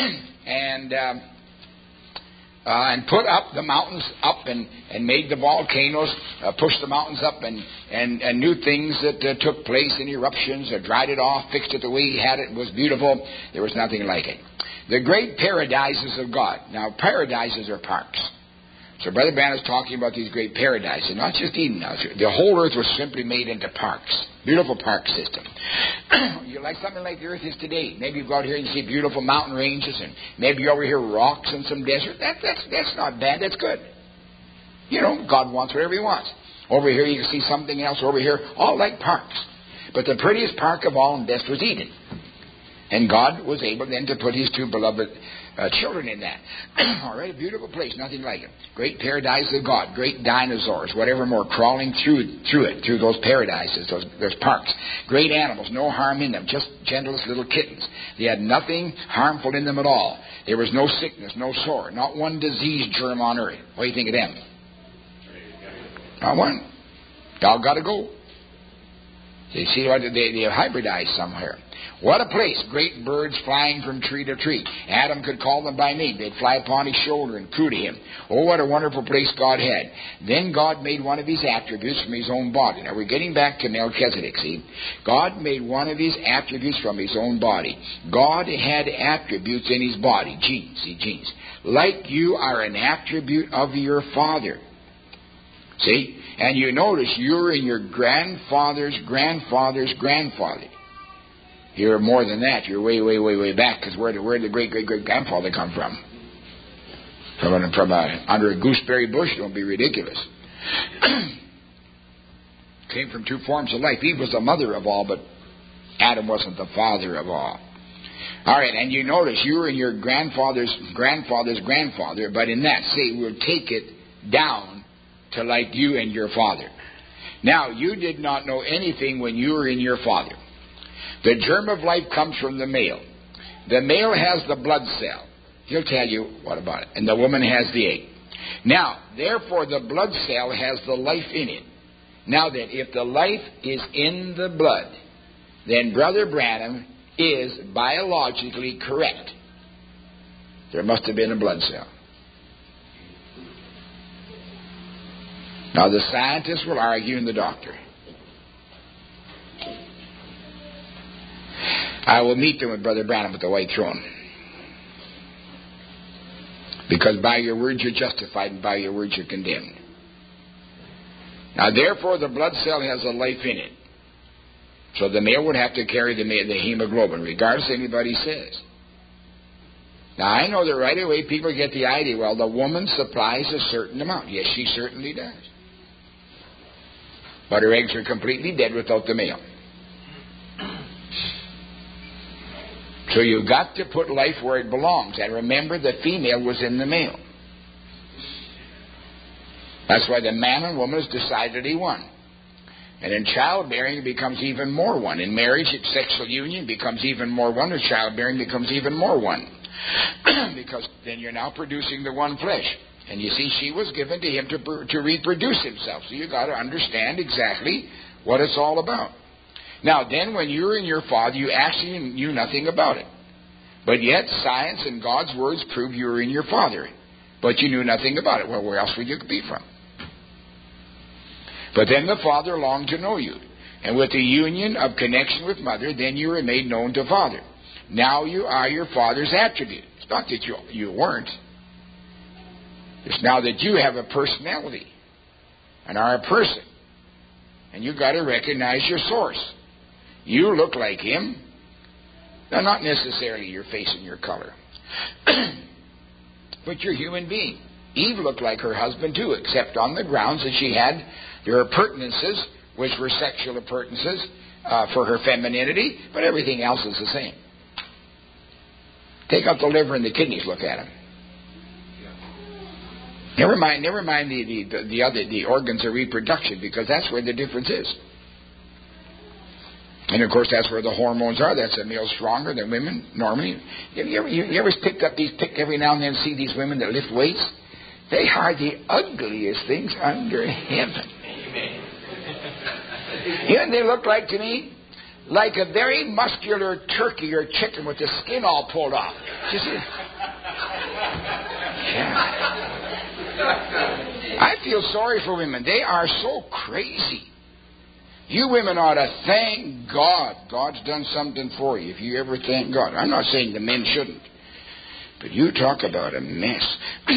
and put up the mountains up and made the volcanoes, pushed the mountains up and new things that took place in eruptions, dried it off, fixed it the way He had it. It was beautiful. There was nothing like it. The great paradises of God. Now, paradises are parks. So Brother Branham is talking about these great paradises, not just Eden. Now, the whole earth was simply made into parks. Beautiful park system. You like something like the earth is today. Maybe you go out here and see beautiful mountain ranges, and maybe you over here rocks and some desert. That's not bad. That's good. God wants whatever He wants. Over here you can see something else. Over here, all like parks. But the prettiest park of all and best was Eden. And God was able then to put His two beloved children in that. All right, a beautiful place, nothing like it. Great paradise of God, great dinosaurs, whatever more, crawling through those paradises, those parks. Great animals, no harm in them, just gentlest little kittens. They had nothing harmful in them at all. There was no sickness, no sore, not one disease germ on earth. What do you think of them? Not one. Y'all got to go. You see what they hybridized somewhere. What a place. Great birds flying from tree to tree. Adam could call them by name. They'd fly upon his shoulder and coo to him. Oh, what a wonderful place God had. Then God made one of His attributes from His own body. Now, we're getting back to Melchizedek, see. God made one of His attributes from His own body. God had attributes in His body. Genes. See, genes. Like you are an attribute of your Father. See? And you notice you're in your grandfather's grandfather's grandfather. You're more than that. You're way, way, way, way back. Because where did the great-great-great-grandfather come from? From under a gooseberry bush? Don't be ridiculous. Came from two forms of life. Eve was the mother of all, but Adam wasn't the father of all. All right, and you notice you were in your grandfather's grandfather's grandfather, but in that, say, we'll take it down to like you and your father. Now, you did not know anything when you were in your father. The germ of life comes from the male. The male has the blood cell. He'll tell you what about it. And the woman has the egg. Now, therefore, the blood cell has the life in it. Now then, if the life is in the blood, then Brother Branham is biologically correct. There must have been a blood cell. Now, the scientists will argue and the doctor. I will meet them with Brother Branham at the White Throne. Because by your words you're justified and by your words you're condemned. Now, therefore, the blood cell has a life in it. So the male would have to carry the hemoglobin, regardless of anybody says. Now, I know that right away people get the idea, well, the woman supplies a certain amount. Yes, she certainly does. But her eggs are completely dead without the male. So you've got to put life where it belongs. And remember, the female was in the male. That's why the man and woman is decidedly one. And in childbearing, it becomes even more one. In marriage, its sexual union becomes even more one. In childbearing, becomes even more one. Because then you're now producing the one flesh. And you see, she was given to him to reproduce himself. So you've got to understand exactly what it's all about. Now, then, when you were in your father, you actually knew nothing about it. But yet, science and God's words prove you were in your father. But you knew nothing about it. Well, where else would you be from? But then the Father longed to know you. And with the union of connection with Mother, then you were made known to Father. Now you are your Father's attribute. It's not that you weren't. It's now that you have a personality and are a person. And you've got to recognize your source. You look like Him. Now, not necessarily your face and your color. But you're a human being. Eve looked like her husband too, except on the grounds that she had their appurtenances, which were sexual appurtenances for her femininity, but everything else is the same. Take out the liver and the kidneys, look at them. Never mind the organs of reproduction, because that's where the difference is. And of course, that's where the hormones are. That's a male stronger than women normally. You ever pick every now and then see these women that lift weights? They are the ugliest things under heaven. You know what they look like to me? Like a very muscular turkey or chicken with the skin all pulled off. You see? Yeah. I feel sorry for women. They are so crazy. You women ought to thank God. God's done something for you if you ever thank God. I'm not saying the men shouldn't. But you talk about a mess.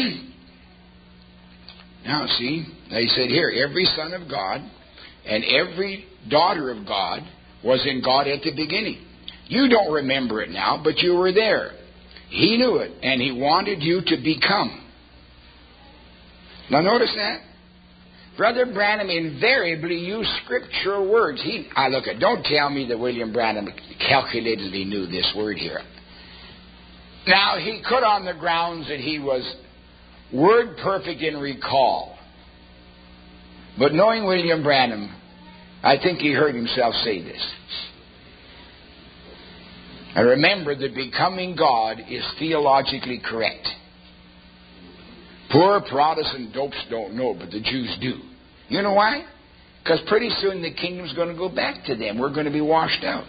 Now, see, they said here, every son of God and every daughter of God was in God at the beginning. You don't remember it now, but you were there. He knew it, and He wanted you to become. Now, notice that. Brother Branham invariably used scriptural words. Don't tell me that William Branham calculatedly knew this word here. Now, he could on the grounds that he was word perfect in recall. But knowing William Branham, I think he heard himself say this. And remember that becoming God is theologically correct. Poor Protestant dopes don't know, but the Jews do. You know why? Because pretty soon the kingdom's going to go back to them. We're going to be washed out.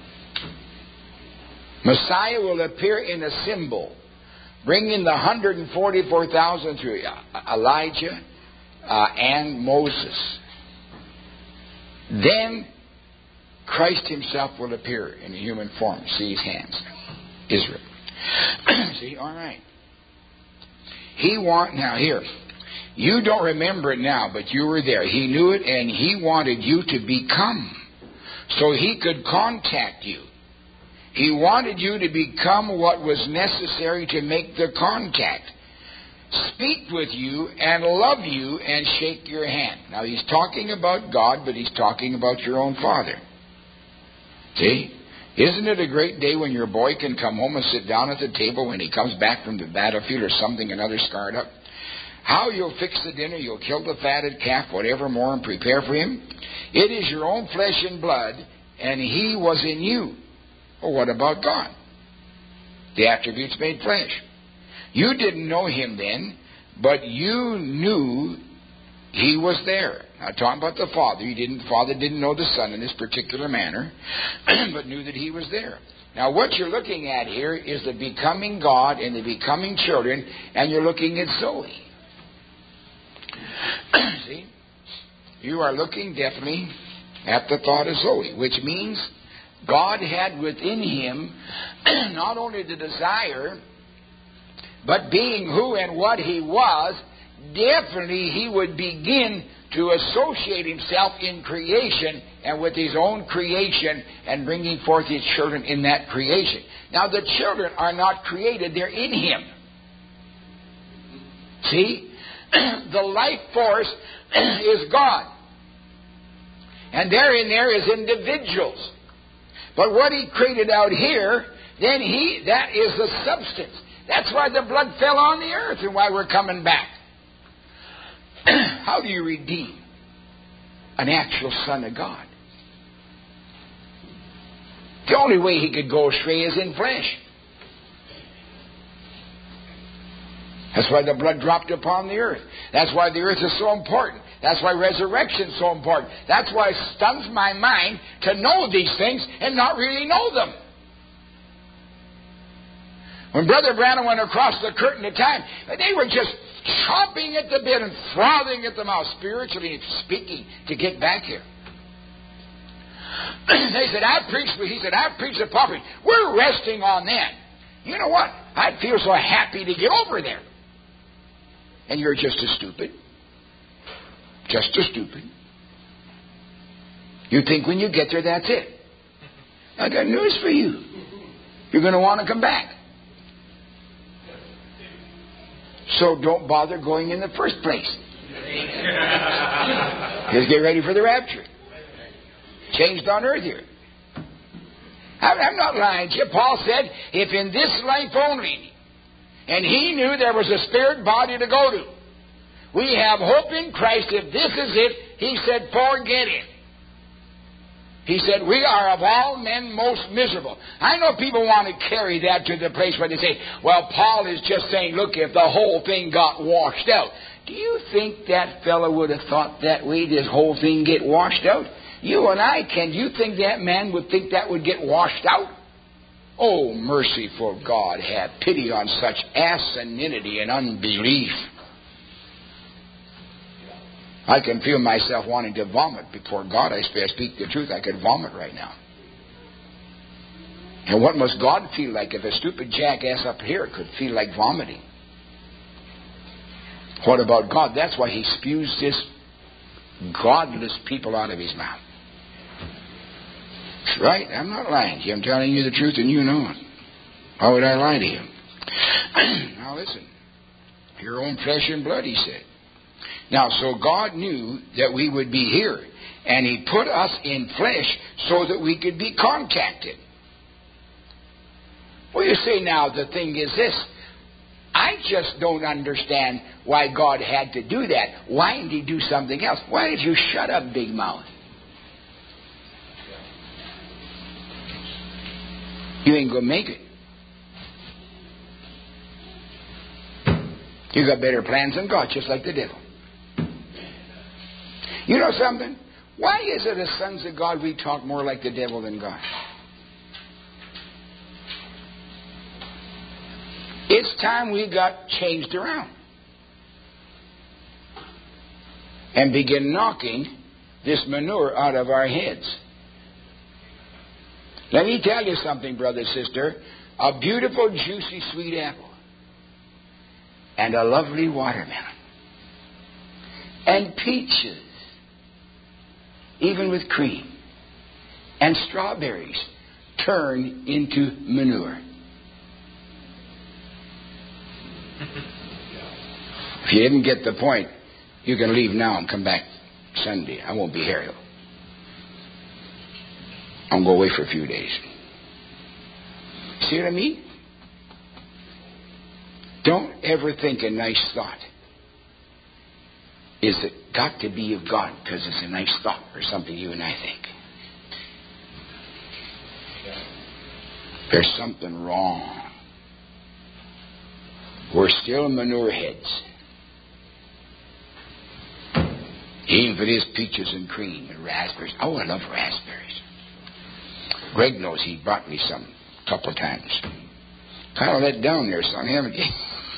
Messiah will appear in a symbol, bringing the 144,000 through Elijah and Moses. Then Christ Himself will appear in a human form. See His hands. Israel. See, all right. Now here, you don't remember it now, but you were there. He knew it, and He wanted you to become, so He could contact you. He wanted you to become what was necessary to make the contact. Speak with you and love you and shake your hand. Now, He's talking about God, but He's talking about your own father. See? Isn't it a great day when your boy can come home and sit down at the table when he comes back from the battlefield or something, another scarred up? How you'll fix the dinner, you'll kill the fatted calf, whatever more, and prepare for him. It is your own flesh and blood, and He was in you. Well, what about God? The attributes made flesh. You didn't know Him then, but you knew He was there. Now, talking about the Father, the Father didn't know the Son in this particular manner, but knew that He was there. Now, what you're looking at here is the becoming God and the becoming children, and you're looking at Zoe. See? You are looking definitely at the thought of Zoe, which means God had within Him not only the desire, but being who and what He was, definitely He would begin to associate Himself in creation and with His own creation and bringing forth His children in that creation. Now, the children are not created, they're in Him. See? The life force is God. And therein there is individuals. But what He created out here, then that is the substance. That's why the blood fell on the earth and why we're coming back. How do you redeem an actual Son of God? The only way He could go astray is in flesh. That's why the blood dropped upon the earth. That's why the earth is so important. That's why resurrection is so important. That's why it stuns my mind to know these things and not really know them. When Brother Branham went across the curtain at time, they were just chomping at the bit and frothing at the mouth, spiritually speaking, to get back here. He said, I've preached the pulpit. We're resting on that. You know what? I'd feel so happy to get over there. And you're just as stupid. Just as stupid. You think when you get there, that's it. I got news for you. You're going to want to come back. So don't bother going in the first place. Just get ready for the rapture. Changed on earth here. I'm not lying to you. Paul said, if in this life only, and he knew there was a spirit body to go to. We have hope in Christ. If this is it, he said, forget it. He said, we are of all men most miserable. I know people want to carry that to the place where they say, well, Paul is just saying, look, if the whole thing got washed out. Do you think that fellow would have thought that way, this whole thing get washed out? You and I can. Do you think that man would think that would get washed out? Oh, merciful God, have pity on such asininity and unbelief. I can feel myself wanting to vomit before God. I speak the truth. I could vomit right now. And what must God feel like if a stupid jackass up here could feel like vomiting? What about God? That's why he spews this godless people out of his mouth. That's right. I'm not lying to you. I'm telling you the truth and you know it. Why would I lie to you? Now listen. Your own flesh and blood, he said. Now, so God knew that we would be here. And he put us in flesh so that we could be contacted. Well, you say now, the thing is this. I just don't understand why God had to do that. Why didn't he do something else? Why did you shut up, big mouth? You ain't going to make it. You got better plans than God, just like the devil. You know something? Why is it as sons of God we talk more like the devil than God? It's time we got changed around and begin knocking this manure out of our heads. Let me tell you something, brother, sister. A beautiful, juicy, sweet apple and a lovely watermelon and peaches, even with cream, and strawberries turn into manure. If you didn't get the point, you can leave now and come back Sunday. I won't be here. I'll go away for a few days. See what I mean? Don't ever think a nice thought is it got to be of God because it's a nice thought or something you and I think. There's something wrong. We're still manure heads. Even if it is peaches and cream and raspberries. Oh, I love raspberries. Greg knows he brought me some a couple of times. Kind of let down there, son, haven't you?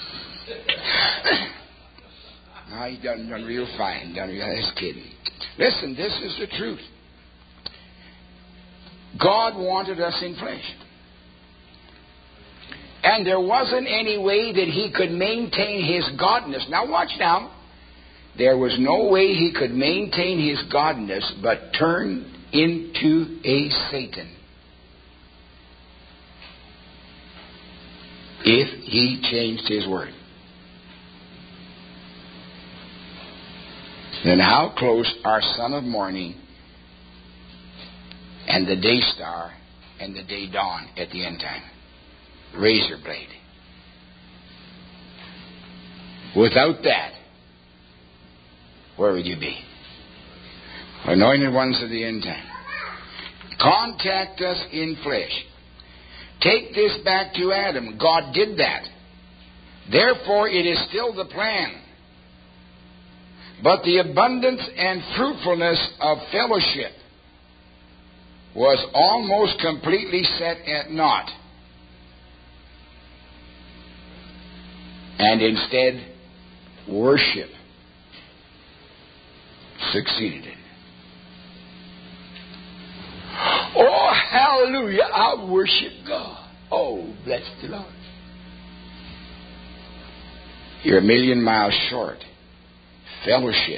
No, he's done real fine. Just kidding. Listen, this is the truth. God wanted us in flesh. And there wasn't any way that he could maintain his godness. Now watch now. There was no way he could maintain his godness but turn into a Satan. If he changed his word. Then how close are Son of Morning and the day star and the day dawn at the end time? Razor blade. Without that, where would you be? Anointed ones of the end time. Contact us in flesh. Take this back to Adam. God did that. Therefore, it is still the plan. But the abundance and fruitfulness of fellowship was almost completely set at naught. And instead, worship succeeded it. Oh, hallelujah, I worship God. Oh, bless the Lord. You're a million miles short. Fellowship.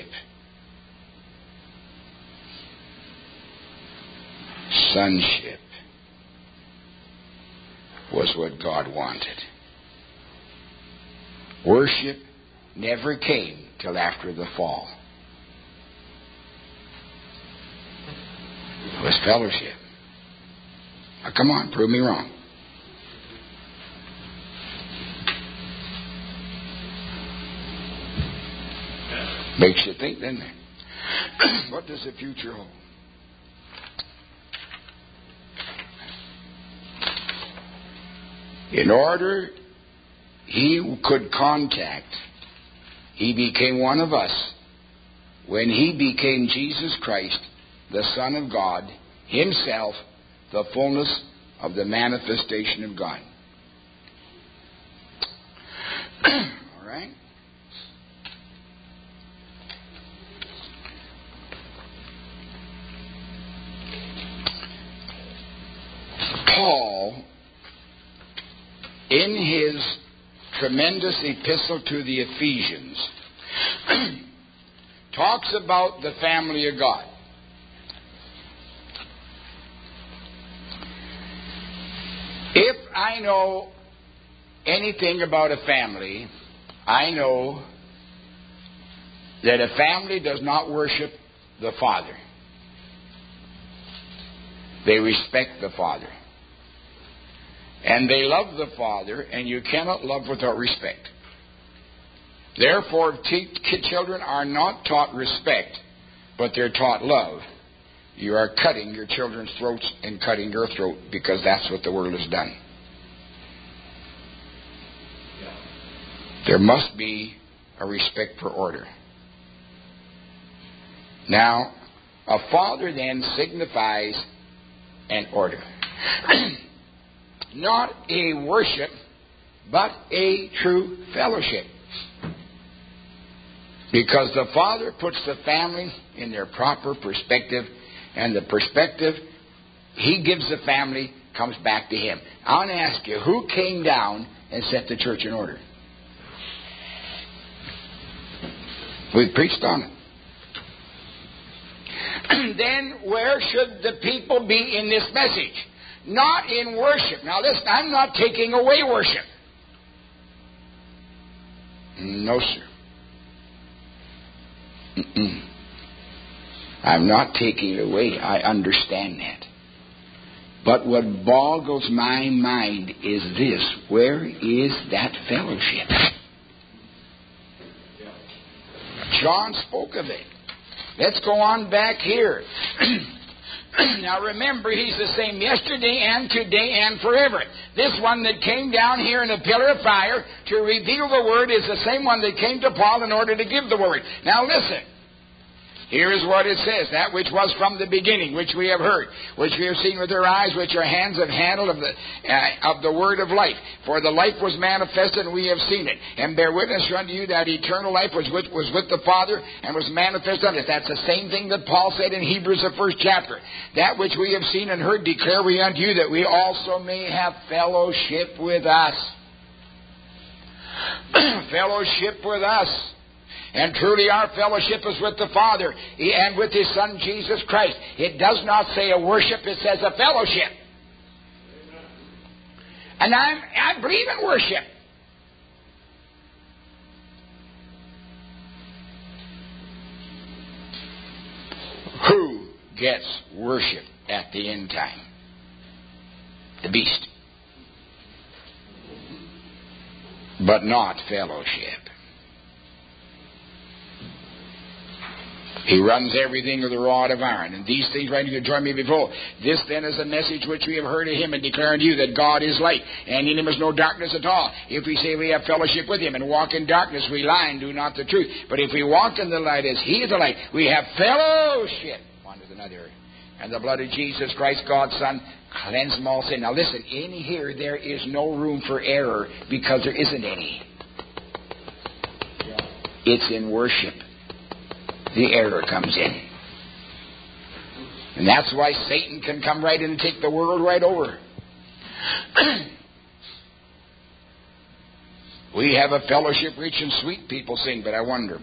Sonship was what God wanted. Worship never came till after the fall. It was fellowship. Now, come on, prove me wrong. Makes you think, doesn't it? What does the future hold? In order he could contact, he became one of us when he became Jesus Christ, the Son of God, himself, the fullness of the manifestation of God. All right? Paul, in his tremendous epistle to the Ephesians, talks about the family of God. If I know anything about a family, I know that a family does not worship the father. They respect the father. And they love the father, and you cannot love without respect. Therefore, children are not taught respect, but they're taught love. You are cutting your children's throats and cutting your throat, because that's what the world has done. There must be a respect for order. Now, a father then signifies an order. Not a worship, but a true fellowship. Because the father puts the family in their proper perspective, and the perspective he gives the family comes back to him. I want to ask you, who came down and set the church in order? We've preached on it. Then where should the people be in this message? Not in worship. Now listen, I'm not taking away worship. No, sir. I'm not taking it away. I understand that. But what boggles my mind is this. Where is that fellowship? John spoke of it. Let's go on back here. Now remember, he's the same yesterday and today and forever. This one that came down here in a pillar of fire to reveal the Word is the same one that came to Paul in order to give the Word. Now listen. Here is what it says, that which was from the beginning, which we have heard, which we have seen with our eyes, which our hands have handled of the word of life. For the life was manifested, and we have seen it. And bear witness unto you that eternal life was with the Father, and was manifested unto us. That's the same thing that Paul said in Hebrews, the 1st chapter. That which we have seen and heard declare we unto you, that we also may have fellowship with us. Fellowship with us. And truly our fellowship is with the Father and with His Son Jesus Christ. It does not say a worship, it says a fellowship. And I believe in worship. Who gets worship at the end time? The beast. But not fellowship. He runs everything with a rod of iron. And these things, right, you can join me before. This then is a message which we have heard of Him and declare unto you that God is light, and in Him is no darkness at all. If we say we have fellowship with Him and walk in darkness, we lie and do not the truth. But if we walk in the light as He is the light, we have fellowship one with another. And the blood of Jesus Christ, God's Son, cleanses from all sin. Now listen, in here there is no room for error, because there isn't any. It's in worship the error comes in. And that's why Satan can come right in and take the world right over. We have a fellowship rich and sweet, people sing, but I wonder.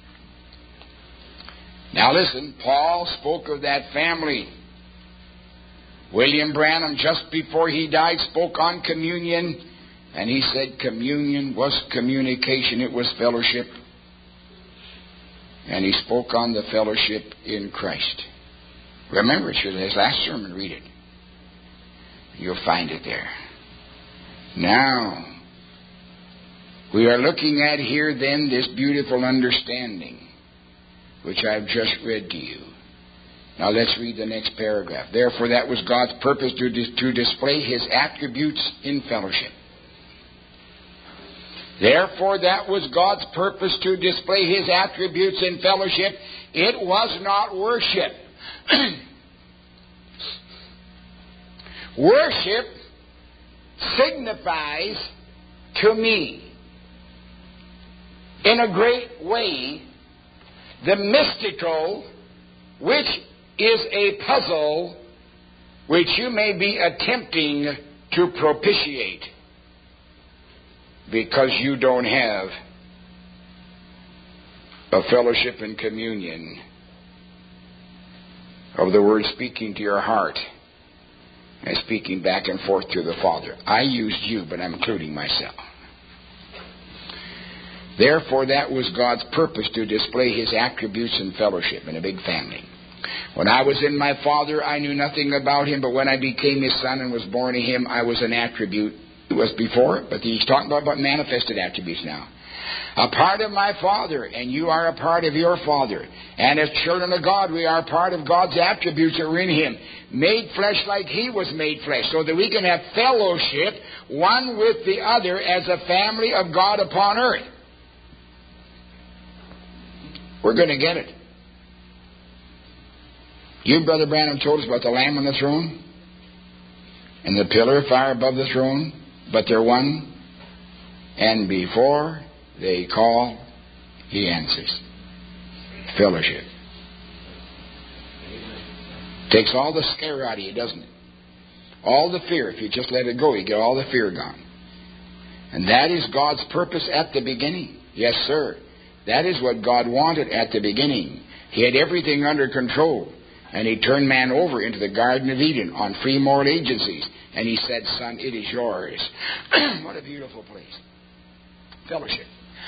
Now listen, Paul spoke of that family. William Branham, just before he died, spoke on communion, and he said communion was communication, it was fellowship. And he spoke on the fellowship in Christ. Remember, it's his last sermon. Read it. You'll find it there. Now, we are looking at here then this beautiful understanding. which I've just read to you. Now let's read the next paragraph. Therefore, that was God's purpose to display His attributes in fellowship. Therefore, that was God's purpose to display His attributes in fellowship. It was not worship. Worship signifies to me, in a great way, the mystical, which is a puzzle which you may be attempting to propitiate because you don't have a fellowship and communion of the Word speaking to your heart and speaking back and forth to the Father. I used you, but I'm including myself. Therefore, that was God's purpose to display His attributes in fellowship in a big family. When I was in my father, I knew nothing about him, but when I became his son and was born of him, I was an attribute. It was before, but he's talking about manifested attributes now. A part of my Father, and you are a part of your Father. And as children of God, we are part of God's attributes that are in Him. Made flesh like He was made flesh, so that we can have fellowship one with the other as a family of God upon earth. We're going to get it. You, Brother Branham, told us about the Lamb on the throne and the pillar of fire above the throne, but they're one. And before they call, He answers. Fellowship. Takes all the scare out of you, doesn't it? All the fear. If you just let it go, you get all the fear gone. And that is God's purpose at the beginning. Yes, sir. That is what God wanted at the beginning. He had everything under control. And He turned man over into the Garden of Eden on free moral agencies. And He said, Son, it is yours. What a beautiful place. Fellowship.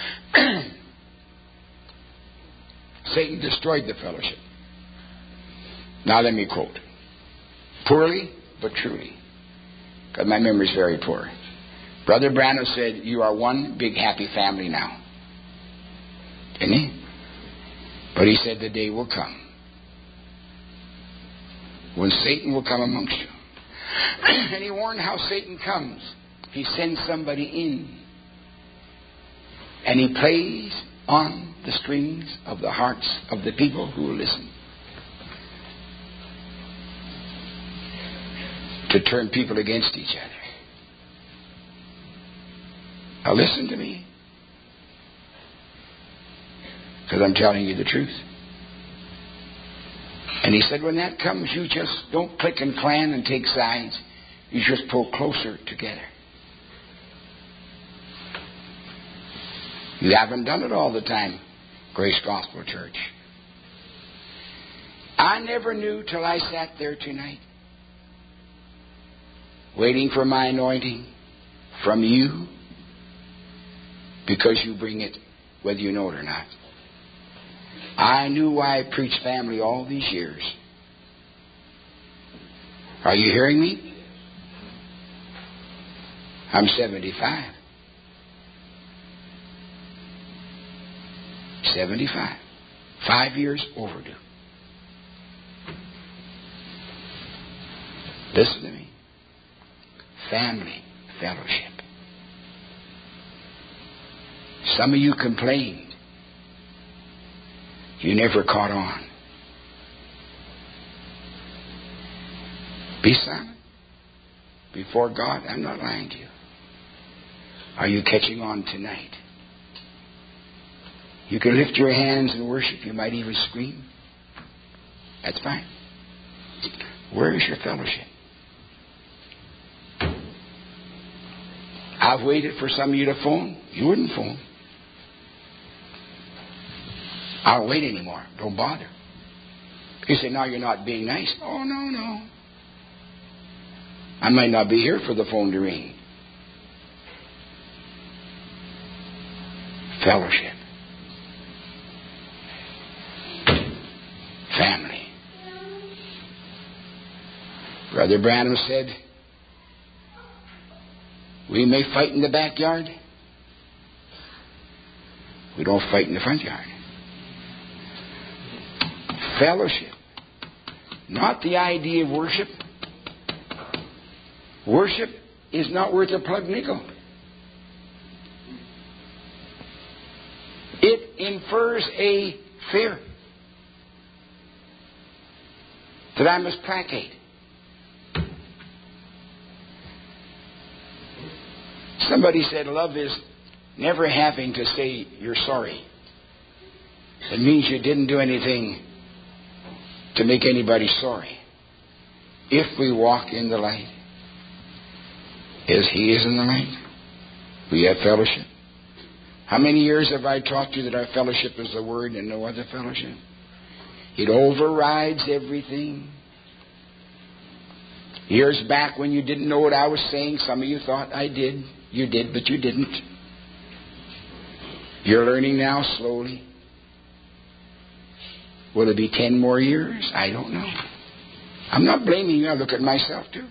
Satan destroyed the fellowship. Now let me quote. Poorly, but truly. Because my memory is very poor. Brother Branham said, you are one big happy family now. Didn't he? But he said the day will come when Satan will come amongst you. And he warned how Satan comes. He sends somebody in. And he plays on the strings of the hearts of the people who will listen. To turn people against each other. Now listen to me. Because I'm telling you the truth. And he said when that comes, you just don't click and clan and take sides. You just pull closer together. You haven't done it all the time, Grace Gospel Church. I never knew till I sat there tonight, waiting for my anointing from you, because you bring it whether you know it or not. I knew why I preached family all these years. Are you hearing me? I'm 75. 75. 5 years overdue. Listen to me. Family fellowship. Some of you complained. You never caught on. Be silent. Before God, I'm not lying to you. Are you catching on tonight? You can lift your hands and worship. You might even scream. That's fine. Where is your fellowship? I've waited for some of you to phone. You wouldn't phone. I don't wait anymore. Don't bother. You say, now you're not being nice. Oh, no. I might not be here for the phone to ring. Fellowship. Family. Brother Branham said, we may fight in the backyard. We don't fight in the front yard. Fellowship. Not the idea of worship. Worship is not worth a plug nickel. It infers a fear that I must placate. Somebody said love is never having to say you're sorry. It means you didn't do anything to make anybody sorry. If we walk in the light, as He is in the light, we have fellowship. How many years have I taught you that our fellowship is the Word and no other fellowship? It overrides everything. Years back when you didn't know what I was saying, some of you thought I did. You did, but you didn't. You're learning now slowly. Will it be 10 more years? I don't know. I'm not blaming you. I look at myself too.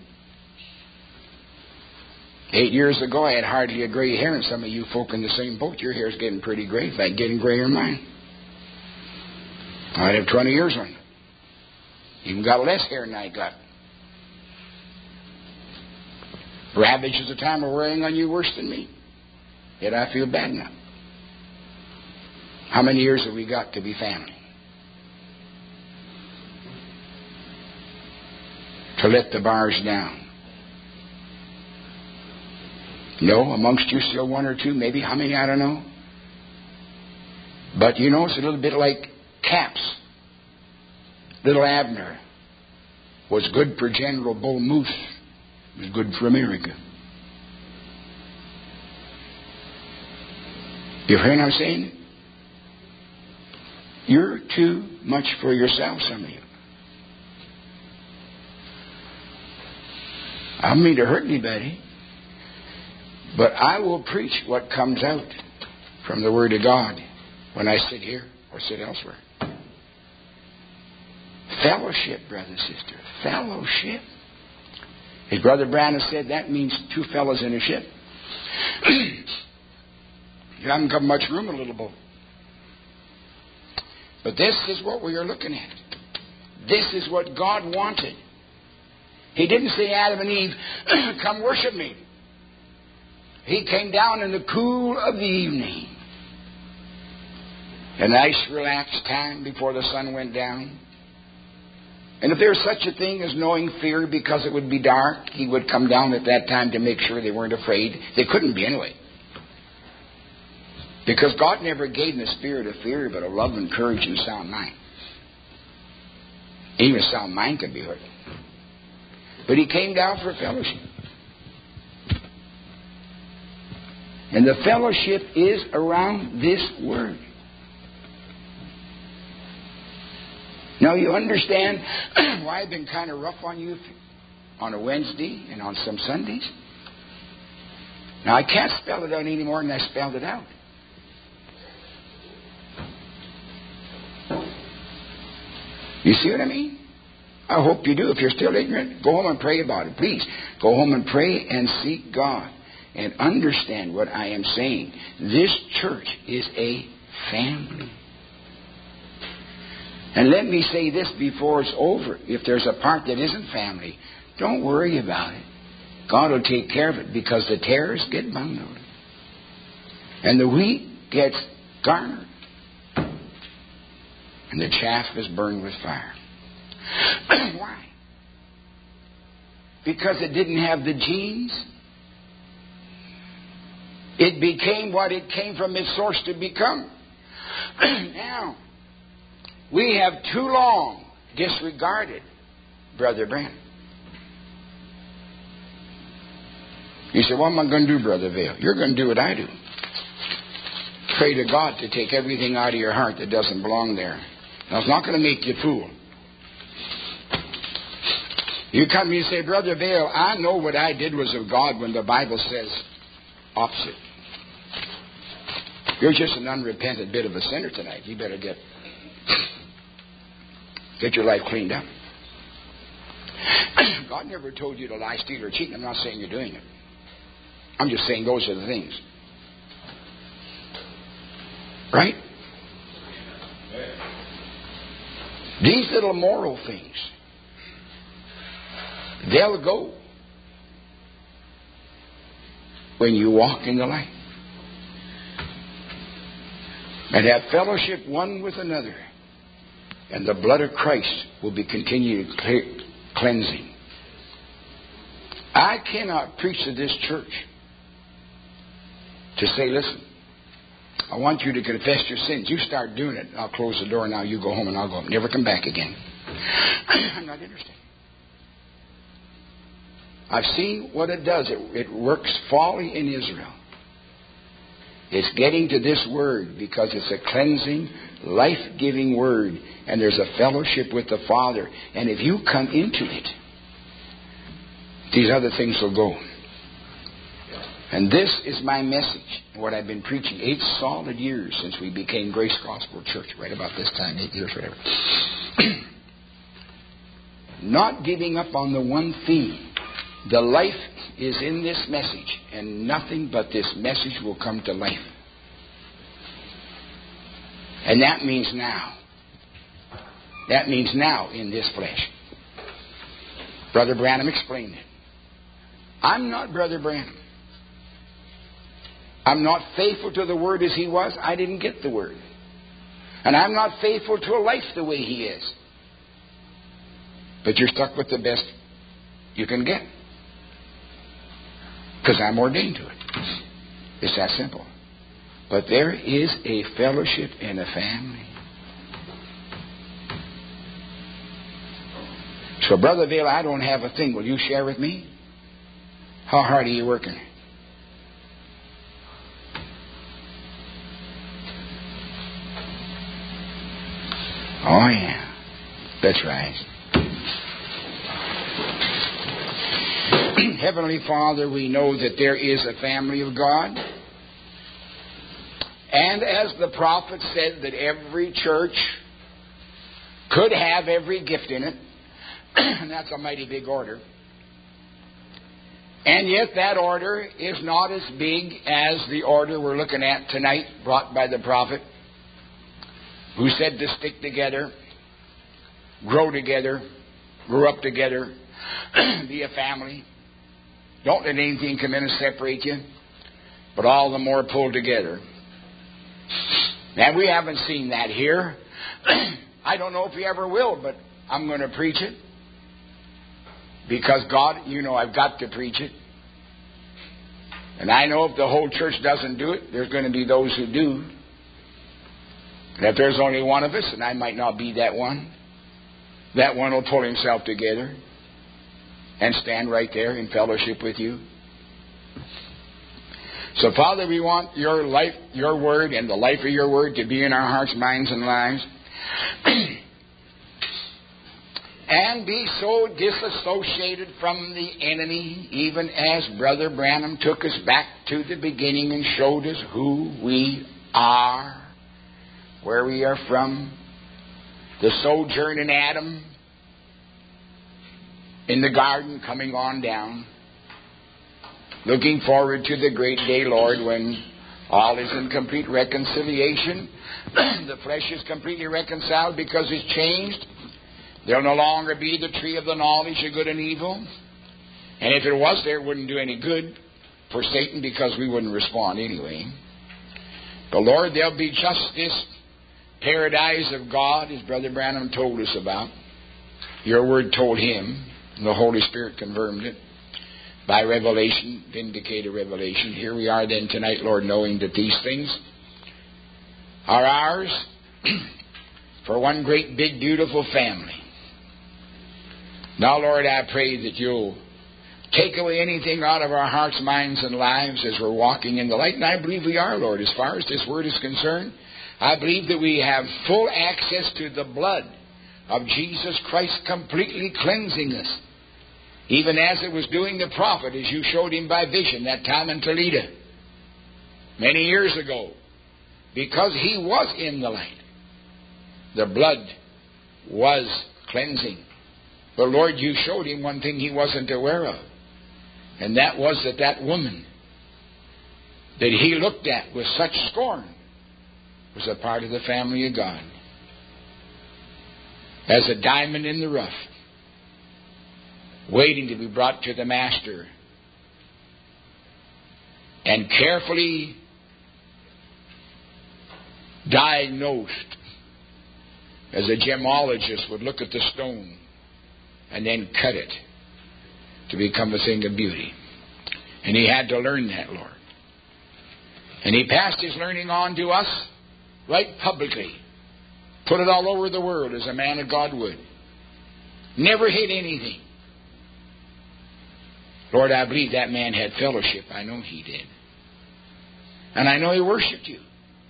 8 years ago, I had hardly a gray hair, and some of you folk in the same boat, your hair's getting pretty gray. It's like getting grayer than mine. I have 20 years on. Even got less hair than I got. Ravage is the time of wearing on you worse than me. Yet I feel bad now. How many years have we got to be family? To let the bars down. No, amongst you still one or two, maybe. How many? I don't know. But you know, it's a little bit like Caps. Little Abner was good for General Bull Moose. It was good for America. You hear what I'm saying? You're too much for yourself, some of you. I don't mean to hurt anybody, but I will preach what comes out from the Word of God when I sit here or sit elsewhere. Fellowship, brother and sister. Fellowship. As Brother Branham said, that means two fellows in a ship. You haven't got much room in a little boat. But this is what we are looking at. This is what God wanted. He didn't say, Adam and Eve, come worship me. He came down in the cool of the evening. A nice relaxed time before the sun went down. And if there's such a thing as knowing fear because it would be dark, He would come down at that time to make sure they weren't afraid. They couldn't be anyway. Because God never gave them the spirit of fear, but of love and courage and sound mind. Even a sound mind could be hurt. But He came down for fellowship. And the fellowship is around this Word. Now you understand why I've been kind of rough on you on a Wednesday and on some Sundays? Now I can't spell it out any more than I spelled it out. You see what I mean? I hope you do. If you're still ignorant, go home and pray about it. Please, go home and pray and seek God and understand what I am saying. This church is a family. And let me say this before it's over. If there's a part that isn't family, don't worry about it. God will take care of it because the tares get bundled. And the wheat gets garnered. And the chaff is burned with fire. Why? Because it didn't have the genes. It became what it came from its source to become. Now, we have too long disregarded Brother Branham. You say, what am I going to do, Brother Vail? You're going to do what I do. Pray to God to take everything out of your heart that doesn't belong there. Now, it's not going to make you a fool. You come and you say, Brother Vail, I know what I did was of God when the Bible says opposite. You're just an unrepentant bit of a sinner tonight. You better get your life cleaned up. God never told you to lie, steal, or cheat. I'm not saying you're doing it. I'm just saying those are the things. Right? These little moral things, they'll go when you walk in the light and have fellowship one with another, and the blood of Christ will be continued cleansing. I cannot preach to this church to say, listen, I want you to confess your sins. You start doing it, I'll close the door now, you go home and I'll go home. Never come back again. I'm not interested. I've seen what it does. It works folly in Israel. It's getting to this word because it's a cleansing, life-giving word, and there's a fellowship with the Father. And if you come into it, these other things will go. And this is my message, what I've been preaching 8 solid years since we became Grace Gospel Church, right about this time, 8 years, whatever. Not giving up on the one theme. The life is in this message, and nothing but this message will come to life. And that means now. That means now in this flesh. Brother Branham explained it. I'm not Brother Branham. I'm not faithful to the Word as he was. I didn't get the Word. And I'm not faithful to a life the way he is. But you're stuck with the best you can get. Because I'm ordained to it. It's that simple. But there is a fellowship and a family. So, Brother Vail, I don't have a thing. Will you share with me? How hard are you working? Oh, yeah. That's right. Heavenly Father, we know that there is a family of God. And as the prophet said that every church could have every gift in it, and that's a mighty big order. And yet that order is not as big as the order we're looking at tonight, brought by the prophet, who said to stick together, grow together, grow up together, be a family. Don't let anything come in and separate you, but all the more pull together. Now, we haven't seen that here. I don't know if we ever will, but I'm going to preach it. Because God, you know I've got to preach it. And I know if the whole church doesn't do it, there's going to be those who do. And if there's only one of us, and I might not be that one will pull himself together and stand right there in fellowship with you. So, Father, we want your life, your word, and the life of your word to be in our hearts, minds, and lives. And be so disassociated from the enemy, even as Brother Branham took us back to the beginning and showed us who we are, where we are from, the sojourn in Adam, in the garden coming on down, looking forward to the great day, Lord, when all is in complete reconciliation. The flesh is completely reconciled because it's changed. There'll no longer be the tree of the knowledge of good and evil. And if it was there, it wouldn't do any good for Satan because we wouldn't respond anyway. But Lord, there'll be just this paradise of God, as Brother Branham told us about. Your word told him, and the Holy Spirit confirmed it by revelation, vindicated revelation. Here we are then tonight, Lord, knowing that these things are ours for one great, big, beautiful family. Now, Lord, I pray that you'll take away anything out of our hearts, minds, and lives as we're walking in the light. And I believe we are, Lord, as far as this word is concerned. I believe that we have full access to the blood of Jesus Christ completely cleansing us, even as it was doing the prophet, as you showed him by vision that time in Toledo many years ago. Because he was in the light, the blood was cleansing. But Lord, you showed him one thing he wasn't aware of. And that was that woman that he looked at with such scorn was a part of the family of God. as a diamond in the rough, waiting to be brought to the master and carefully diagnosed, as a gemologist would look at the stone and then cut it to become a thing of beauty. And he had to learn that, Lord. And he passed his learning on to us right publicly. Put it all over the world as a man of God would. Never hid anything. Lord, I believe that man had fellowship. I know he did. And I know he worshipped you.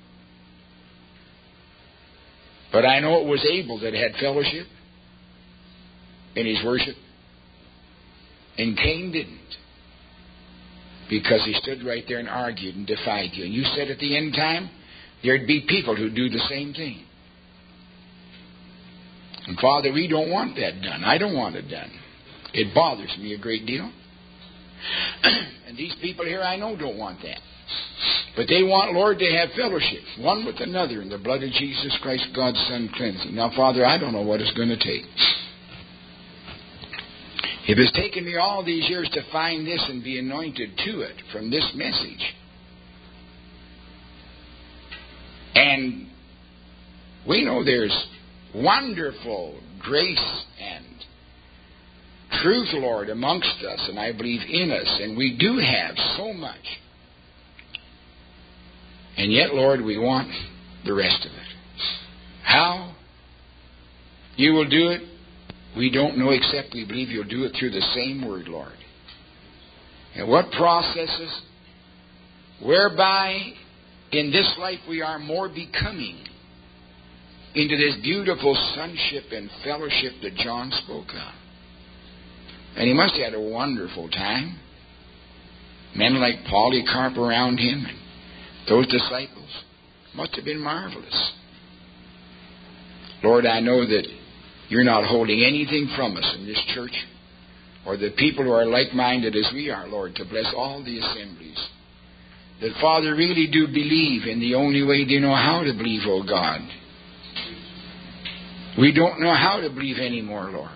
But I know it was Abel that had fellowship in his worship. And Cain didn't. Because he stood right there and argued and defied you. And you said at the end time, there'd be people who do the same thing. And Father, we don't want that done. I don't want it done. It bothers me a great deal. And these people here I know don't want that. But they want, Lord, to have fellowship, one with another, in the blood of Jesus Christ, God's Son, cleansing. Now, Father, I don't know what it's going to take. If it's taken me all these years to find this and be anointed to it from this message, and we know there's wonderful grace and truth, Lord, amongst us, and I believe in us, and we do have so much. And yet, Lord, we want the rest of it. How you will do it, we don't know, except we believe you'll do it through the same word, Lord. And what processes whereby in this life we are more becoming into this beautiful sonship and fellowship that John spoke of. And he must have had a wonderful time. Men like Polycarp around him and those disciples must have been marvelous. Lord, I know that you're not holding anything from us in this church or the people who are like-minded as we are, Lord, to bless all the assemblies. That, Father, really do believe in the only way they know how to believe, oh God. We don't know how to believe anymore, Lord.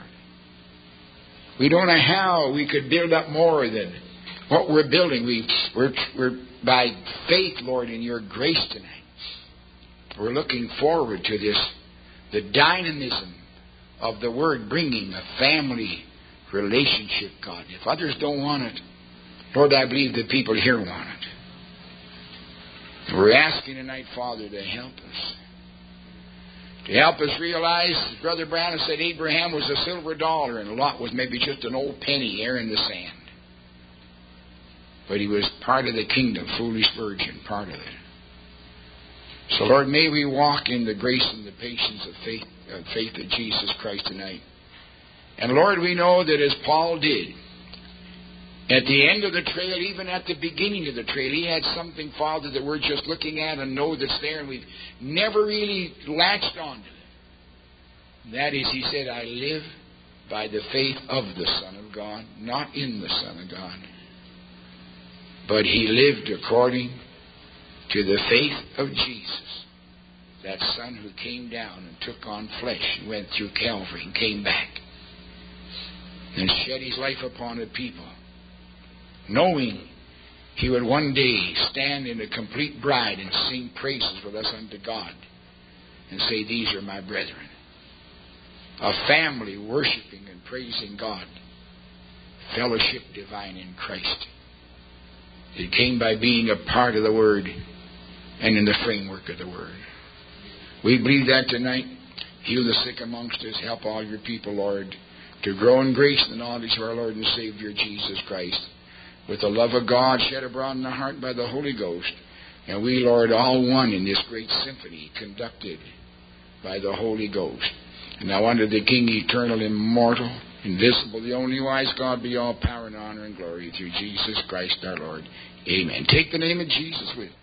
We don't know how we could build up more than what we're building. We're by faith, Lord, in your grace tonight. We're looking forward to this, the dynamism of the Word bringing a family relationship, God. If others don't want it, Lord, I believe the people here want it. We're asking tonight, Father, to help us. To help us realize, as Brother Branham said, Abraham was a silver dollar and Lot was maybe just an old penny here in the sand. But he was part of the kingdom, foolish virgin, part of it. So, Lord, may we walk in the grace and the patience of faith of Jesus Christ tonight. And, Lord, we know that as Paul did, at the end of the trail, even at the beginning of the trail, he had something, Father, that we're just looking at and know that's there, and we've never really latched onto it. And that is, he said, I live by the faith of the Son of God, not in the Son of God. But he lived according to the faith of Jesus, that Son who came down and took on flesh and went through Calvary and came back and shed his life upon a people, knowing he would one day stand in a complete bride and sing praises with us unto God and say, these are my brethren. A family worshiping and praising God. Fellowship divine in Christ. It came by being a part of the Word and in the framework of the Word. We believe that tonight. Heal the sick amongst us. Help all your people, Lord, to grow in grace and knowledge of our Lord and Savior Jesus Christ, with the love of God shed abroad in the heart by the Holy Ghost. And we, Lord, all one in this great symphony conducted by the Holy Ghost. And now unto the King, eternal, immortal, invisible, the only wise God, be all power and honor and glory through Jesus Christ our Lord. Amen. Take the name of Jesus with you.